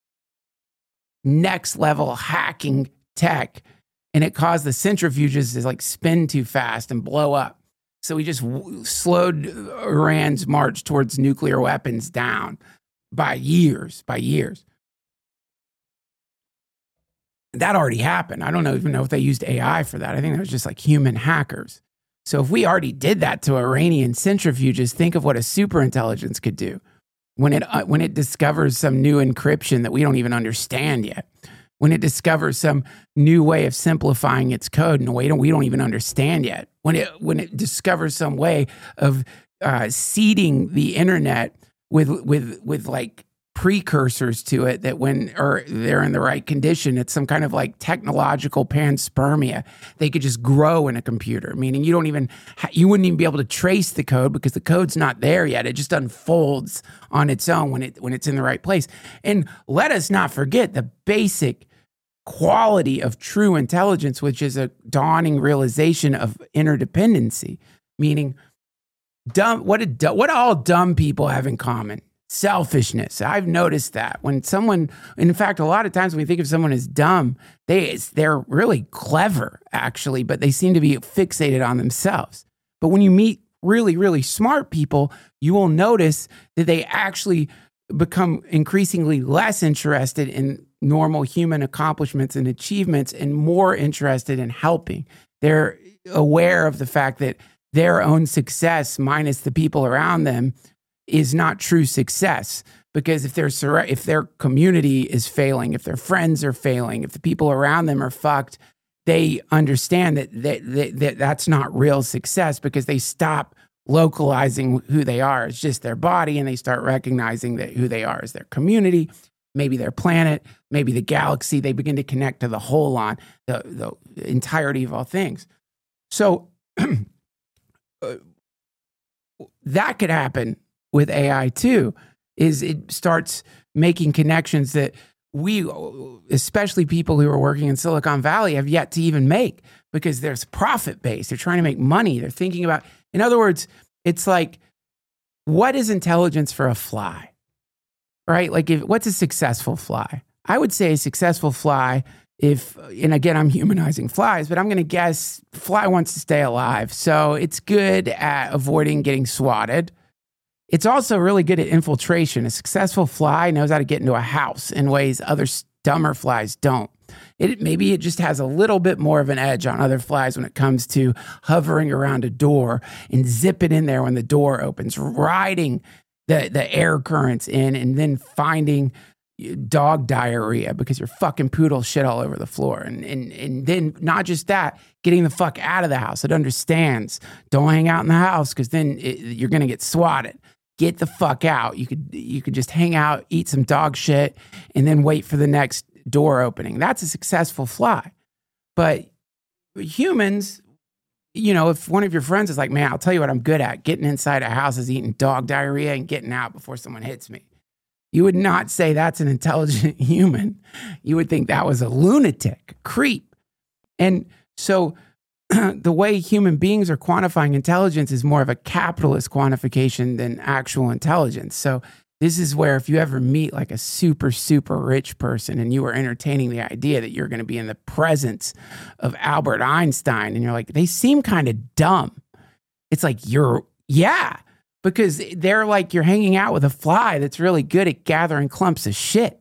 next level hacking tech, and it caused the centrifuges to like spin too fast and blow up. So we just slowed Iran's march towards nuclear weapons down by years. That already happened. I don't even know if they used AI for that. I think that was just like human hackers. So if we already did that to Iranian centrifuges, think of what a superintelligence could do when it discovers some new encryption that we don't even understand yet. When it discovers some new way of simplifying its code in a way we don't even understand yet. When it discovers some way of seeding the internet with like precursors to it that when they're in the right condition, it's some kind of like technological panspermia. They could just grow in a computer, meaning you wouldn't even be able to trace the code because the code's not there yet. It just unfolds on its own when it's in the right place. And let us not forget the basic quality of true intelligence, which is a dawning realization of interdependency, meaning what all dumb people have in common? Selfishness. I've noticed that when someone, in fact, a lot of times when we think of someone as dumb, they're really clever, actually, but they seem to be fixated on themselves. But when you meet really, really smart people, you will notice that they actually become increasingly less interested in normal human accomplishments and achievements and more interested in helping. They're aware of the fact that their own success minus the people around them is not true success, because if their community is failing, if their friends are failing, if the people around them are fucked, they understand that that's not real success because they stop localizing who they are. It's just their body, and they start recognizing that who they are is their community, maybe their planet, maybe the galaxy. They begin to connect to the whole on the entirety of all things. So that could happen with AI too, is it starts making connections that we, especially people who are working in Silicon Valley, have yet to even make, because there's profit based. They're trying to make money. They're thinking about, in other words, it's like, what is intelligence for a fly, right? Like, what's a successful fly? I would say a successful fly, and again, I'm humanizing flies, but I'm going to guess fly wants to stay alive. So it's good at avoiding getting swatted. It's also really good at infiltration. A successful fly knows how to get into a house in ways other dumber flies don't. Maybe it just has a little bit more of an edge on other flies when it comes to hovering around a door and zip it in there when the door opens, riding the air currents in, and then finding dog diarrhea because your fucking poodle shit all over the floor. And then not just that, getting the fuck out of the house. It understands. Don't hang out in the house because then you're going to get swatted. Get the fuck out. You could just hang out, eat some dog shit, and then wait for the next door opening. That's a successful fly. But humans, if one of your friends is like, man, I'll tell you what I'm good at. Getting inside a house is eating dog diarrhea and getting out before someone hits me. You would not say that's an intelligent human. You would think that was a lunatic, creep. And so the way human beings are quantifying intelligence is more of a capitalist quantification than actual intelligence. So this is where if you ever meet like a super, super rich person and you are entertaining the idea that you're going to be in the presence of Albert Einstein and you're like, they seem kind of dumb. It's like, because they're like, you're hanging out with a fly that's really good at gathering clumps of shit.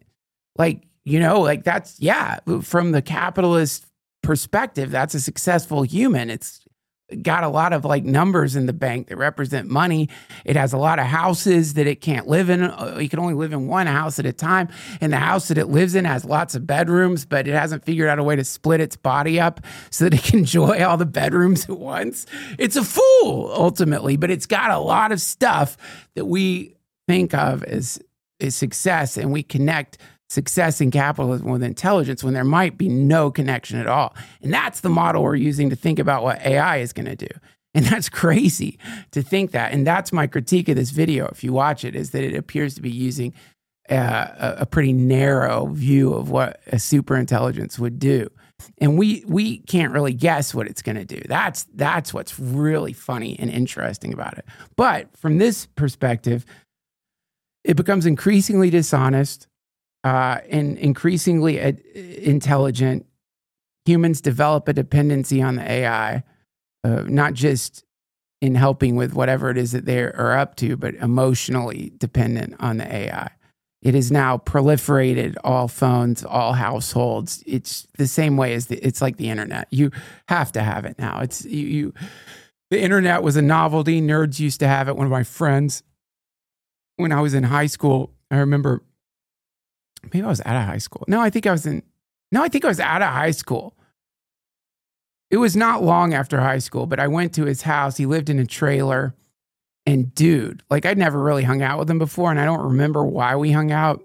That's, from the capitalist perspective, that's a successful human. It's got a lot of like numbers in the bank that represent money. It has a lot of houses that it can't live in. You can only live in one house at a time. And the house that it lives in has lots of bedrooms, but it hasn't figured out a way to split its body up so that it can enjoy all the bedrooms at once. It's a fool ultimately, but it's got a lot of stuff that we think of as success, and we connect success in capitalism with intelligence when there might be no connection at all. And that's the model we're using to think about what AI is going to do. And that's crazy to think that. And that's my critique of this video, if you watch it, is that it appears to be using a pretty narrow view of what a superintelligence would do. And we can't really guess what it's going to do. That's what's really funny and interesting about it. But from this perspective, it becomes increasingly dishonest, and increasingly intelligent. Humans develop a dependency on the AI, not just in helping with whatever it is that they are up to, but emotionally dependent on the AI. It is now proliferated all phones, all households. It's the same way as it's like the internet. You have to have it now. The internet was a novelty. Nerds used to have it. One of my friends, when I was in high school, I remember. Maybe I was out of high school. I think I was out of high school. It was not long after high school, but I went to his house. He lived in a trailer. And dude, like I'd never really hung out with him before. And I don't remember why we hung out.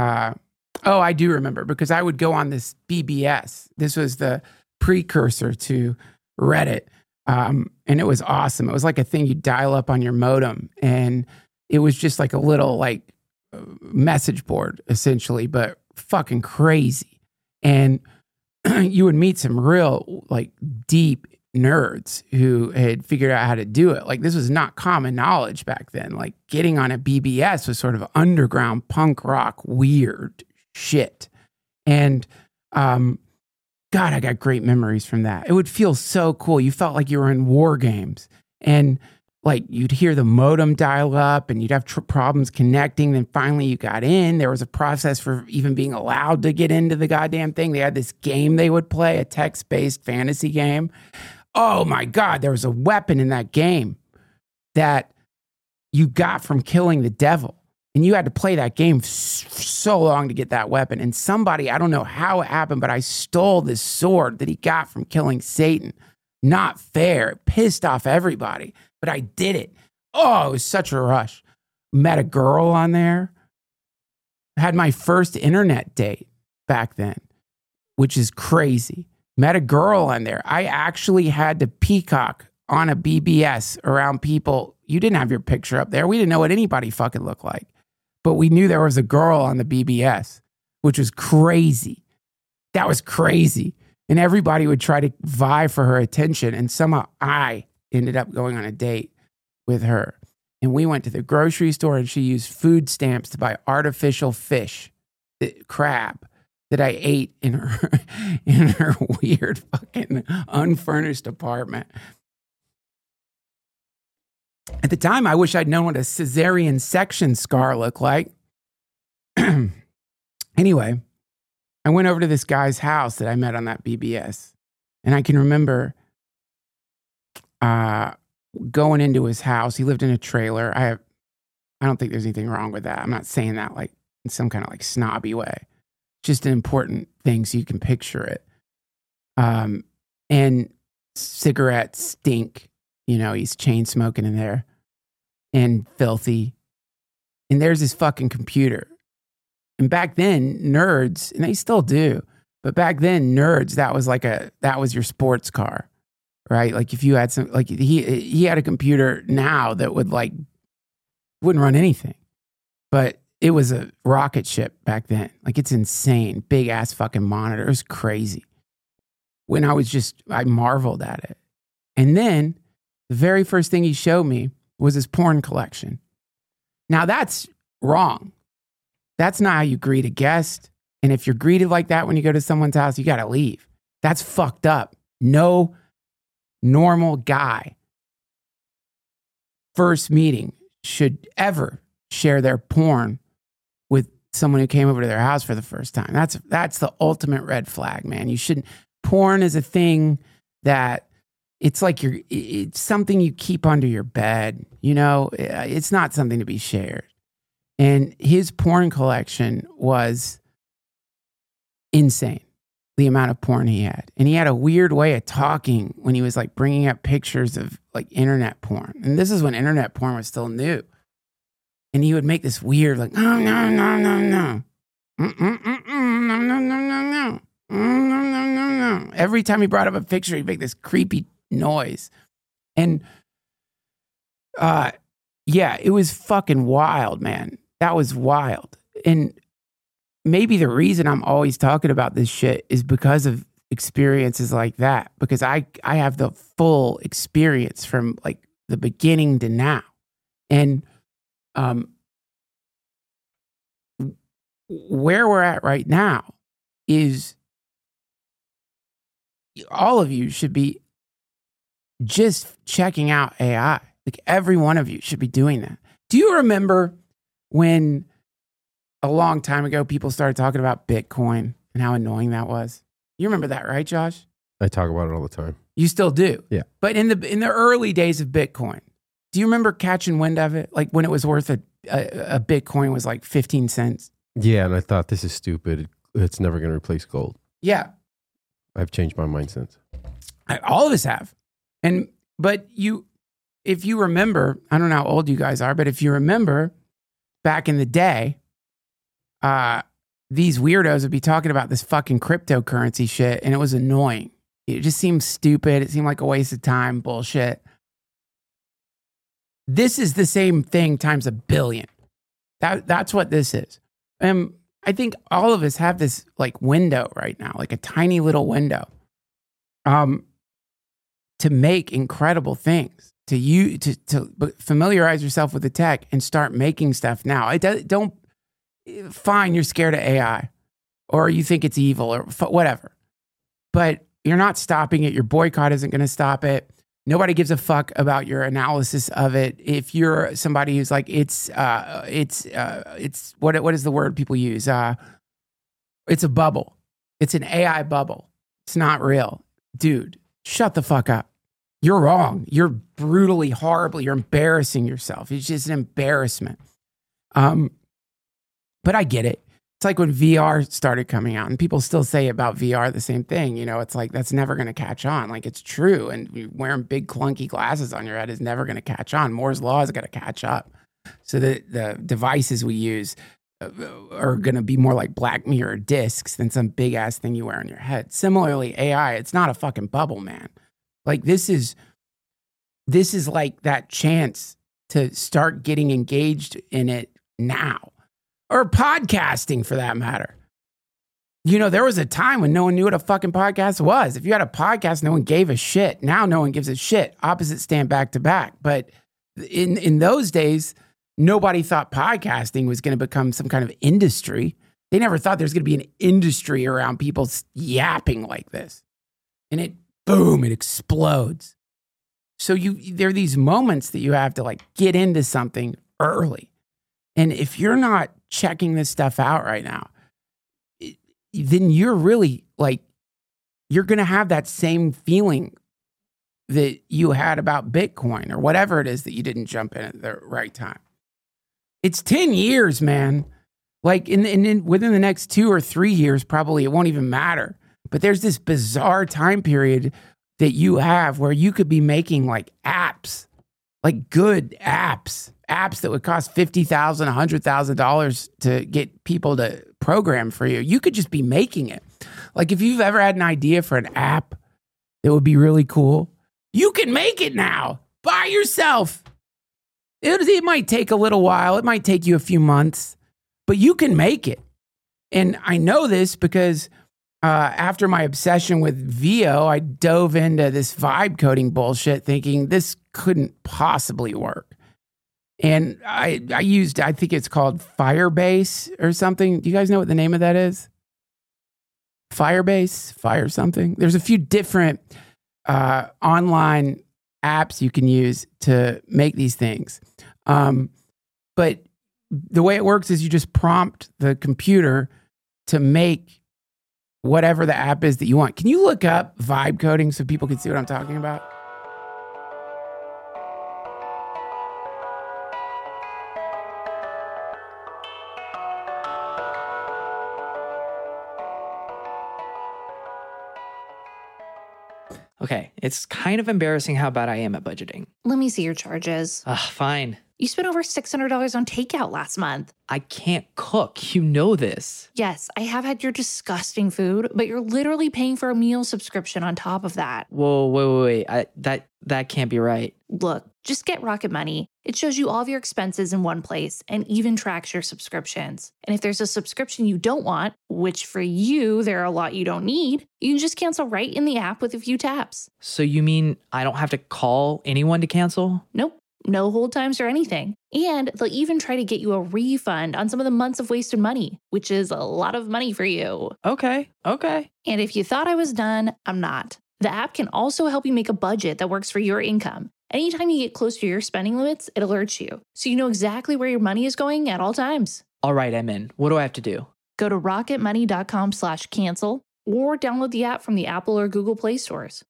I do remember, because I would go on this BBS. This was the precursor to Reddit. And it was awesome. It was like a thing you dial up on your modem. And it was just like a little like message board essentially, but fucking crazy. And you would meet some real like deep nerds who had figured out how to do it. Like this was not common knowledge back then. Like getting on a BBS was sort of underground punk rock weird shit. And God, I got great memories from that. It would feel so cool. You felt like you were in war games, and like you'd hear the modem dial up and you'd have problems connecting. Then finally you got in. There was a process for even being allowed to get into the goddamn thing. They had this game they would play, a text-based fantasy game. Oh my God, there was a weapon in that game that you got from killing the devil. And you had to play that game so long to get that weapon. And somebody, I don't know how it happened, but I stole this sword that he got from killing Satan. Not fair. It pissed off everybody. But I did it. Oh, it was such a rush. Met a girl on there. Had my first internet date back then, which is crazy. Met a girl on there. I actually had to peacock on a BBS around people. You didn't have your picture up there. We didn't know what anybody fucking looked like. But we knew there was a girl on the BBS. which was crazy. That was crazy. And everybody would try to vie for her attention. And somehow I ended up going on a date with her. And we went to the grocery store and she used food stamps to buy artificial fish, crab, that I ate in her weird fucking unfurnished apartment. At the time, I wish I'd known what a cesarean section scar looked like. Anyway, I went over to this guy's house that I met on that BBS. And I can remember going into his house. He lived in a trailer. I don't think there's anything wrong with that. I'm not saying that like in some kind of like snobby way. Just an important thing so you can picture it. And cigarettes stink. You know, he's chain smoking in there and filthy. And there's his fucking computer. And back then, nerds, and they still do, but back then, nerds, that was your sports car, right? Like if you had some, like he had a computer now that wouldn't run anything, but it was a rocket ship back then. Like it's insane. Big ass fucking monitor. It was crazy. When I marveled at it. And then the very first thing he showed me was his porn collection. Now that's wrong. That's not how you greet a guest. And if you're greeted like that when you go to someone's house, you got to leave. That's fucked up. No normal guy first meeting should ever share their porn with someone who came over to their house for the first time. That's the ultimate red flag, man. You shouldn't. Porn is a thing that it's like it's something you keep under your bed. You know, it's not something to be shared. And his porn collection was insane, the amount of porn he had. And he had a weird way of talking when he was like bringing up pictures of like internet porn. And this is when internet porn was still new. And he would make this weird like, oh, no, no, no, no. No, no, no, no, no. No. Every time he brought up a picture, he'd make this creepy noise. And yeah, it was fucking wild, man. That was wild. And maybe the reason I'm always talking about this shit is because of experiences like that. Because I have the full experience from like the beginning to now. And where we're at right now is all of you should be just checking out AI. Like every one of you should be doing that. Do you remember when a long time ago people started talking about Bitcoin and how annoying that was? You remember that, right, Josh? I talk about it all the time. You still do? Yeah. But in the early days of Bitcoin, do you remember catching wind of it? Like when it was worth a Bitcoin was like 15 cents? Yeah, and I thought this is stupid. It's never going to replace gold. Yeah. I've changed my mind since. All of us have. But if you remember, I don't know how old you guys are, but if you remember back in the day, these weirdos would be talking about this fucking cryptocurrency shit, and it was annoying. It just seemed stupid. It seemed like a waste of time, bullshit. This is the same thing times a billion. That's what this is. I think all of us have this like window right now, like a tiny little window, to make incredible things, to familiarize yourself with the tech and start making stuff now. Don't fine. You're scared of AI, or you think it's evil, or whatever, but you're not stopping it. Your boycott isn't going to stop it. Nobody gives a fuck about your analysis of it. If you're somebody who's like, it's what is the word people use? It's a bubble. It's an AI bubble. It's not real. Dude, shut the fuck up. You're wrong. You're brutally, horribly, you're embarrassing yourself. It's just an embarrassment. But I get it. It's like when VR started coming out and people still say about VR the same thing. You know, it's like, that's never going to catch on. Like it's true. And wearing big clunky glasses on your head is never going to catch on. Moore's law is going to catch up. So the devices we use are going to be more like Black Mirror discs than some big ass thing you wear on your head. Similarly, AI, it's not a fucking bubble, man. Like this is like that chance to start getting engaged in it now. Or podcasting for that matter. You know, there was a time when no one knew what a fucking podcast was. If you had a podcast, no one gave a shit. Now no one gives a shit. Opposites stand back to back. But in those days, nobody thought podcasting was going to become some kind of industry. They never thought there's going to be an industry around people yapping like this. And it, boom, it explodes. So there are these moments that you have to like get into something early. And if you're not checking this stuff out right now, then you're really like, you're going to have that same feeling that you had about Bitcoin or whatever it is that you didn't jump in at the right time. It's 10 years, man. Like within the next 2 or 3 years, probably it won't even matter. But there's this bizarre time period that you have where you could be making like apps, like good apps that would cost $50,000, $100,000 to get people to program for you. You could just be making it. Like if you've ever had an idea for an app that would be really cool, you can make it now by yourself. It might take a little while. It might take you a few months, but you can make it. And I know this because after my obsession with VO, I dove into this vibe coding bullshit thinking this couldn't possibly work. And I think it's called Firebase or something. Do you guys know what the name of that is? Firebase, Fire something. There's a few different online apps you can use to make these things. But the way it works is you just prompt the computer to make whatever the app is that you want. Can you look up vibe coding so people can see what I'm talking about? Okay, it's kind of embarrassing how bad I am at budgeting. Let me see your charges. Fine. You spent over $600 on takeout last month. I can't cook. You know this. Yes, I have had your disgusting food, but you're literally paying for a meal subscription on top of that. Whoa, wait. That can't be right. Look, just get Rocket Money. It shows you all of your expenses in one place and even tracks your subscriptions. And if there's a subscription you don't want, which for you, there are a lot you don't need, you can just cancel right in the app with a few taps. So you mean I don't have to call anyone to cancel? Nope. No hold times or anything. And they'll even try to get you a refund on some of the months of wasted money, which is a lot of money for you. Okay. And if you thought I was done, I'm not. The app can also help you make a budget that works for your income. Anytime you get close to your spending limits, it alerts you, so you know exactly where your money is going at all times. All right, I'm in. What do I have to do? Go to rocketmoney.com/cancel or download the app from the Apple or Google Play stores.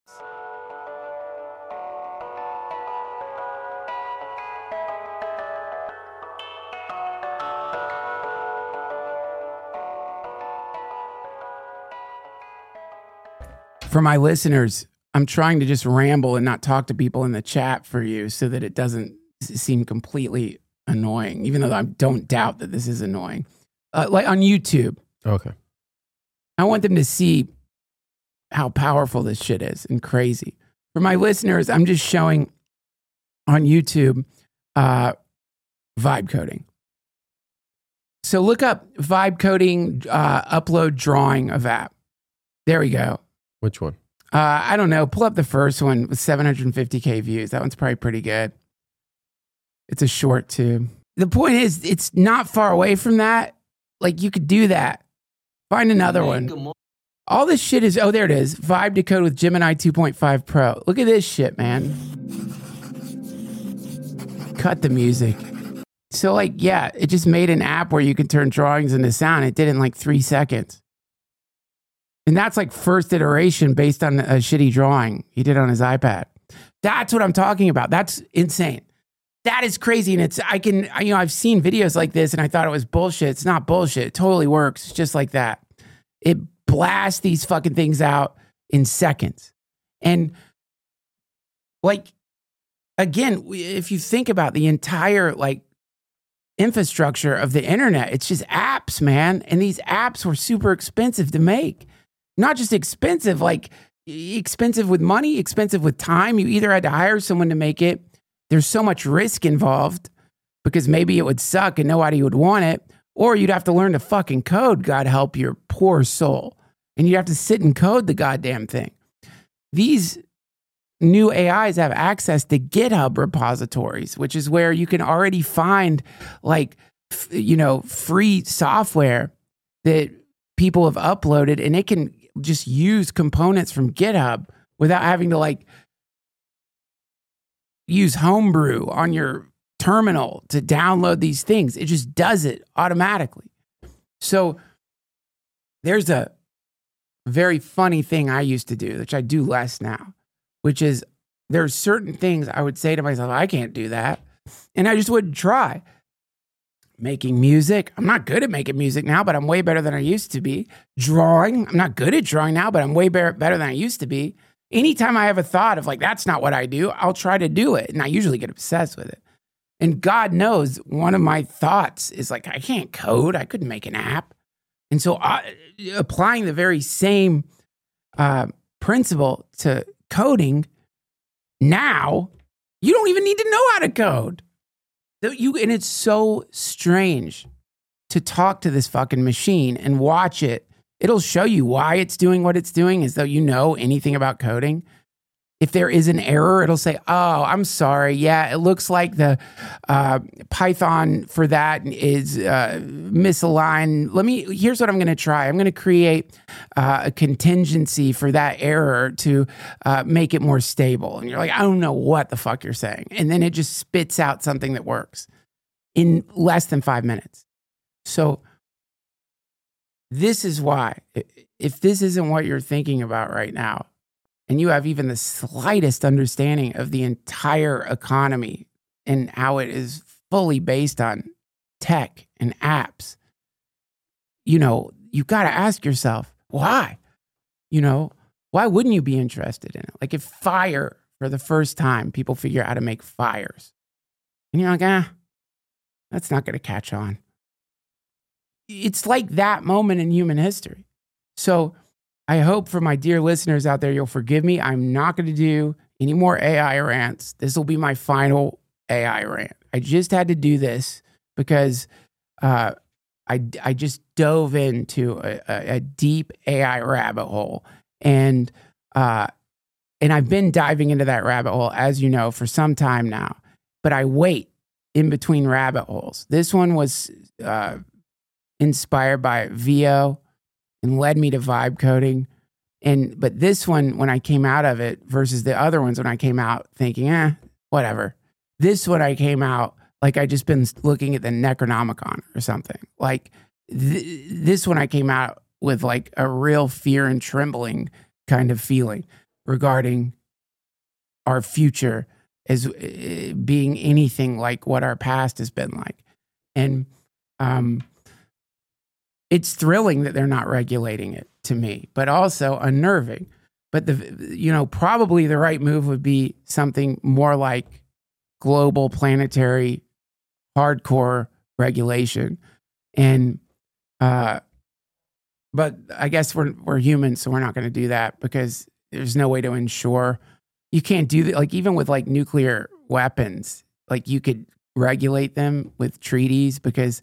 For my listeners, I'm trying to just ramble and not talk to people in the chat for you so that it doesn't seem completely annoying, even though I don't doubt that this is annoying. Like on YouTube. Okay. I want them to see how powerful this shit is and crazy. For my listeners, I'm just showing on YouTube vibe coding. So look up vibe coding, upload drawing of app. There we go. Which one? I don't know. Pull up the first one with 750K views. That one's probably pretty good. It's a short too. The point is, it's not far away from that. Like you could do that. Find another one. All this shit is, there it is. Vibe to code with Gemini 2.5 Pro. Look at this shit, man. Cut the music. So like, yeah, it just made an app where you can turn drawings into sound. It did it in like 3 seconds. And that's like first iteration based on a shitty drawing he did on his iPad. That's what I'm talking about. That's insane. That is crazy. And I've seen videos like this and I thought it was bullshit. It's not bullshit. It totally works. It's just like that. It blasts these fucking things out in seconds. And like, again, if you think about the entire like infrastructure of the internet, it's just apps, man. And these apps were super expensive to make. Not just expensive, like expensive with money, expensive with time. You either had to hire someone to make it. There's so much risk involved because maybe it would suck and nobody would want it. Or you'd have to learn to fucking code, God help your poor soul. And you'd have to sit and code the goddamn thing. These new AIs have access to GitHub repositories, which is where you can already find like, free software that people have uploaded, and it can just use components from GitHub without having to like use Homebrew on your terminal to download these things. It just does it automatically. So there's a very funny thing I used to do, which I do less now, which is there's certain things I would say to myself, I can't do that. And I just wouldn't try. Making music. I'm not good at making music now, but I'm way better than I used to be. Drawing. I'm not good at drawing now, but I'm way better than I used to be. Anytime I have a thought of like, that's not what I do, I'll try to do it. And I usually get obsessed with it. And God knows one of my thoughts is like, I can't code. I couldn't make an app. And so applying the very same principle to coding, now you don't even need to know how to code. And it's so strange to talk to this fucking machine and watch it. It'll show you why it's doing what it's doing as though you know anything about coding. If there is an error, it'll say, oh, I'm sorry. Yeah, it looks like the Python for that is misaligned. Here's what I'm going to try. I'm going to create a contingency for that error to make it more stable. And you're like, I don't know what the fuck you're saying. And then it just spits out something that works in less than 5 minutes. So this is why, if this isn't what you're thinking about right now, and you have even the slightest understanding of the entire economy and how it is fully based on tech and apps, you've got to ask yourself, why? Why wouldn't you be interested in it? Like if fire, for the first time, people figure out how to make fires. And you're like, that's not going to catch on. It's like that moment in human history. So I hope for my dear listeners out there, you'll forgive me. I'm not going to do any more AI rants. This will be my final AI rant. I just had to do this because I just dove into a deep AI rabbit hole. And I've been diving into that rabbit hole, as you know, for some time now. But I wait in between rabbit holes. This one was inspired by VO and led me to vibe coding. But this one, when I came out of it versus the other ones, when I came out thinking, whatever. This one, I came out like I just been looking at the Necronomicon or something. Like this one, I came out with like a real fear and trembling kind of feeling regarding our future as being anything like what our past has been like. And it's thrilling that they're not regulating it to me, but also unnerving. But probably the right move would be something more like global planetary hardcore regulation. And but I guess we're humans, so we're not going to do that because there's no way to ensure. You can't do that. Like even with like nuclear weapons, like you could regulate them with treaties because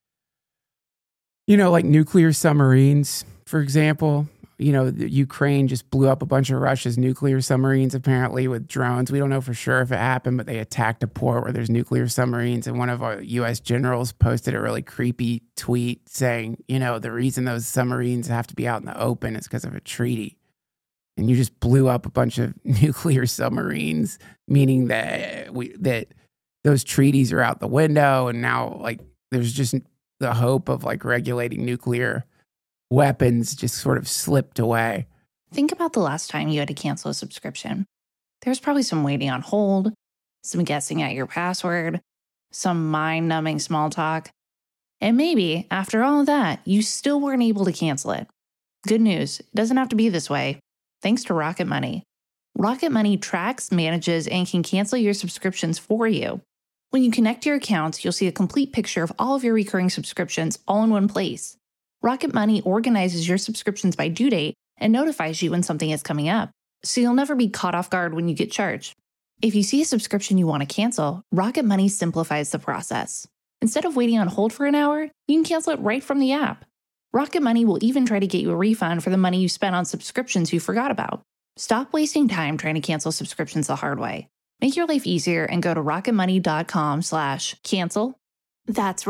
like nuclear submarines, for example, the Ukraine just blew up a bunch of Russia's nuclear submarines, apparently with drones. We don't know for sure if it happened, but they attacked a port where there's nuclear submarines. And one of our U.S. generals posted a really creepy tweet saying, the reason those submarines have to be out in the open is because of a treaty. And you just blew up a bunch of nuclear submarines, meaning that those treaties are out the window. And now like there's just the hope of like regulating nuclear weapons just sort of slipped away. Think about the last time you had to cancel a subscription. There's probably some waiting on hold, some guessing at your password, some mind-numbing small talk. And maybe, after all of that, you still weren't able to cancel it. Good news, it doesn't have to be this way. Thanks to Rocket Money. Rocket Money tracks, manages, and can cancel your subscriptions for you. When you connect your accounts, you'll see a complete picture of all of your recurring subscriptions all in one place. Rocket Money organizes your subscriptions by due date and notifies you when something is coming up, so you'll never be caught off guard when you get charged. If you see a subscription you want to cancel, Rocket Money simplifies the process. Instead of waiting on hold for an hour, you can cancel it right from the app. Rocket Money will even try to get you a refund for the money you spent on subscriptions you forgot about. Stop wasting time trying to cancel subscriptions the hard way. Make your life easier and go to rocketmoney.com/cancel. That's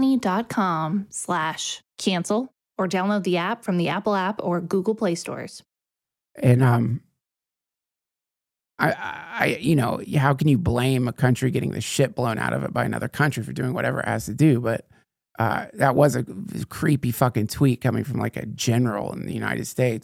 rocketmoney.com/cancel, or download the app from the Apple App or Google Play stores. And how can you blame a country getting the shit blown out of it by another country for doing whatever it has to do? But that was a creepy fucking tweet coming from like a general in the United States.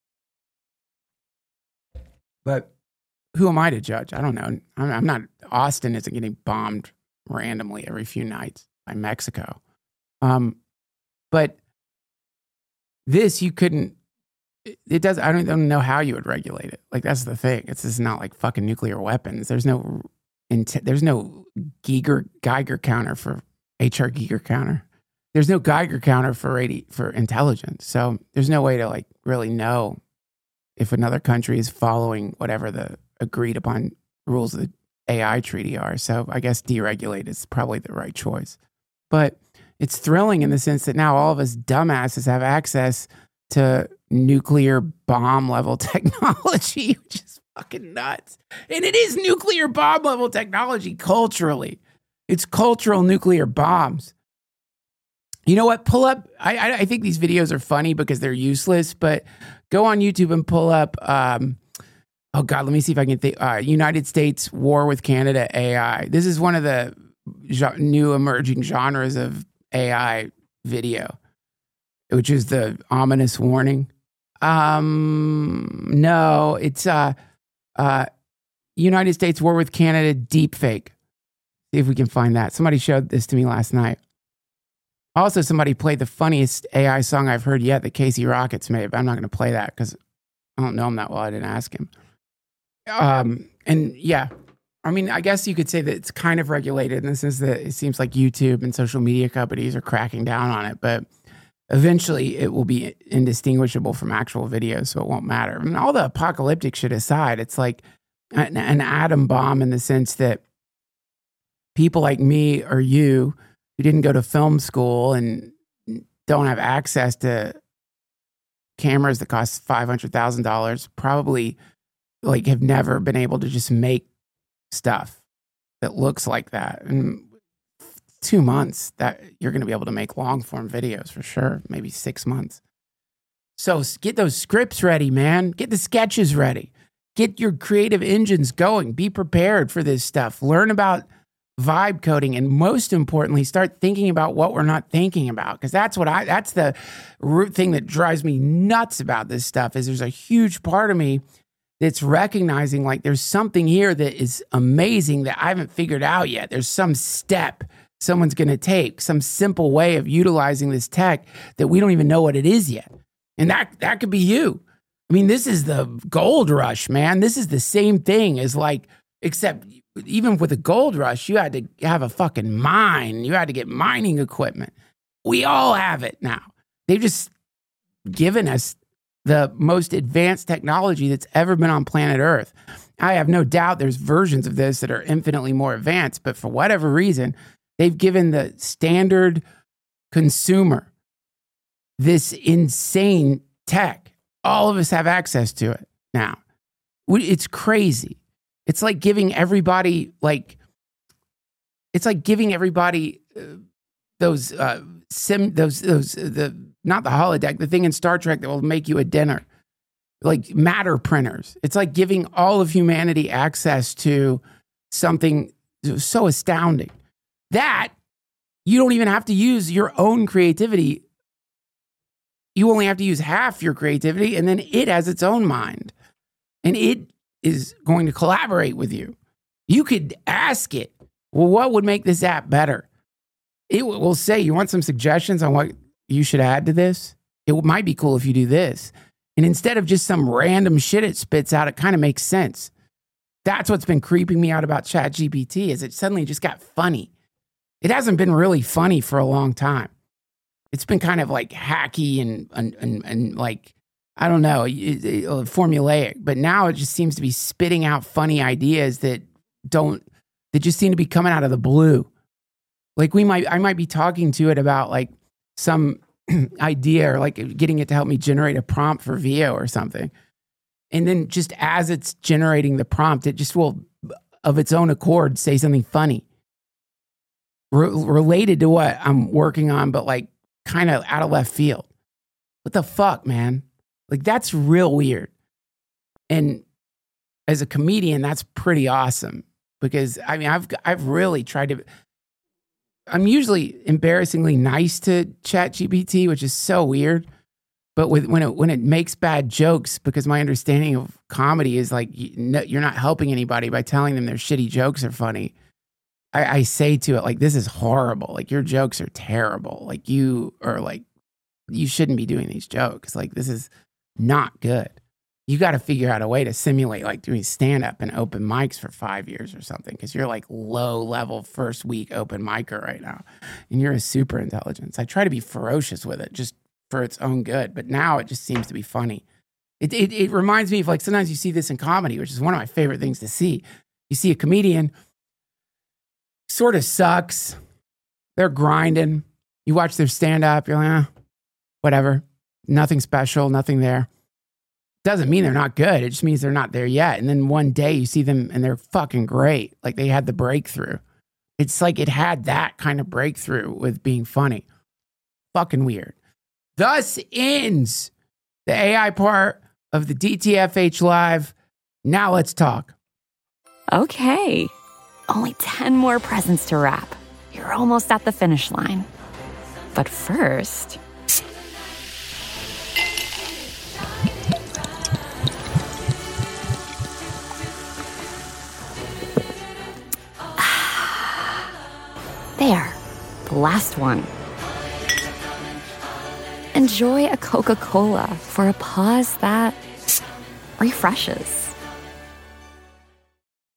But who am I to judge? I don't know. I'm not. Austin isn't getting bombed randomly every few nights by Mexico. But this, you couldn't. It does. I don't know how you would regulate it. Like, that's the thing. It's just not like fucking nuclear weapons. There's no Geiger counter for HR Geiger counter. There's no Geiger counter for intelligence. So there's no way to like really know if another country is following whatever the agreed upon rules of the AI treaty are. So I guess deregulate is probably the right choice. But it's thrilling in the sense that now all of us dumbasses have access to nuclear bomb level technology, which is fucking nuts. And it is nuclear bomb level technology culturally. It's cultural nuclear bombs. You know what? Pull up. I think these videos are funny because they're useless, but go on YouTube and pull up. Oh God, let me see if I can think. United States war with Canada AI. This is one of the new emerging genres of AI video, which is the ominous warning. No, it's United States war with Canada deepfake. See if we can find that. Somebody showed this to me last night. Also, somebody played the funniest AI song I've heard yet that Casey Rockets made, but I'm not going to play that because I don't know him that well. I didn't ask him. And yeah, I mean, I guess you could say that it's kind of regulated in the sense that it seems like YouTube and social media companies are cracking down on it, but eventually it will be indistinguishable from actual videos, so it won't matter. I mean, all the apocalyptic shit aside, it's like an atom bomb in the sense that people like me or you who didn't go to film school and don't have access to cameras that cost $500,000 probably like have never been able to just make stuff that looks like that. And 2 months that you're going to be able to make long form videos for sure, maybe 6 months. So get those scripts ready, man. Get the sketches ready. Get your creative engines going. Be prepared for this stuff. Learn about vibe coding, and most importantly, start thinking about what we're not thinking about, because that's the root thing that drives me nuts about this stuff. Is there's a huge part of me that's recognizing like there's something here that is amazing that I haven't figured out yet. There's some step someone's going to take, some simple way of utilizing this tech that we don't even know what it is yet, and that could be you. I mean, this is the gold rush, man. This is the same thing as like, except even with the gold rush, you had to have a fucking mine. You had to get mining equipment. We all have it now. They've just given us the most advanced technology that's ever been on planet Earth. I have no doubt there's versions of this that are infinitely more advanced, but for whatever reason, they've given the standard consumer this insane tech. All of us have access to it now. It's crazy. It's like giving everybody those not the holodeck, the thing in Star Trek that will make you a dinner, like matter printers. It's like giving all of humanity access to something so astounding that you don't even have to use your own creativity. You only have to use half your creativity, and then it has its own mind, and it is going to collaborate with you. You could ask it, well, what would make this app better? It will say, you want some suggestions on what you should add to this? It might be cool if you do this. And instead of just some random shit it spits out, it kind of makes sense. That's what's been creeping me out about ChatGPT, is it suddenly just got funny. It hasn't been really funny for a long time. It's been kind of like hacky and like, I don't know, formulaic. But now it just seems to be spitting out funny ideas that just seem to be coming out of the blue. Like I might be talking to it about like some idea or like getting it to help me generate a prompt for VO or something. And then just as it's generating the prompt, it just will, of its own accord, say something funny related to what I'm working on, but like kind of out of left field. What the fuck, man? Like that's real weird. And as a comedian, that's pretty awesome because I mean, I've really tried to. I'm usually embarrassingly nice to ChatGPT, which is so weird. But when it makes bad jokes, because my understanding of comedy is like you're not helping anybody by telling them their shitty jokes are funny. I say to it like, this is horrible. Like your jokes are terrible. Like you shouldn't be doing these jokes. Like this is not good. You got to figure out a way to simulate like doing stand up and open mics for 5 years or something. Because you're like low level first week open micer right now, and you're a super intelligence. I try to be ferocious with it just for its own good, but now it just seems to be funny. It reminds me of like sometimes you see this in comedy, which is one of my favorite things to see. You see a comedian sort of sucks. They're grinding. You watch their stand up. You're like, whatever. Nothing special. Nothing there. Doesn't mean they're not good. It just means they're not there yet. And then one day you see them and they're fucking great. Like they had the breakthrough. It's like it had that kind of breakthrough with being funny. Fucking weird. Thus ends the AI part of the DTFH Live. Now let's talk. Okay. Only 10 more presents to wrap. You're almost at the finish line. But first... There, the last one. Enjoy a Coca-Cola for a pause that refreshes.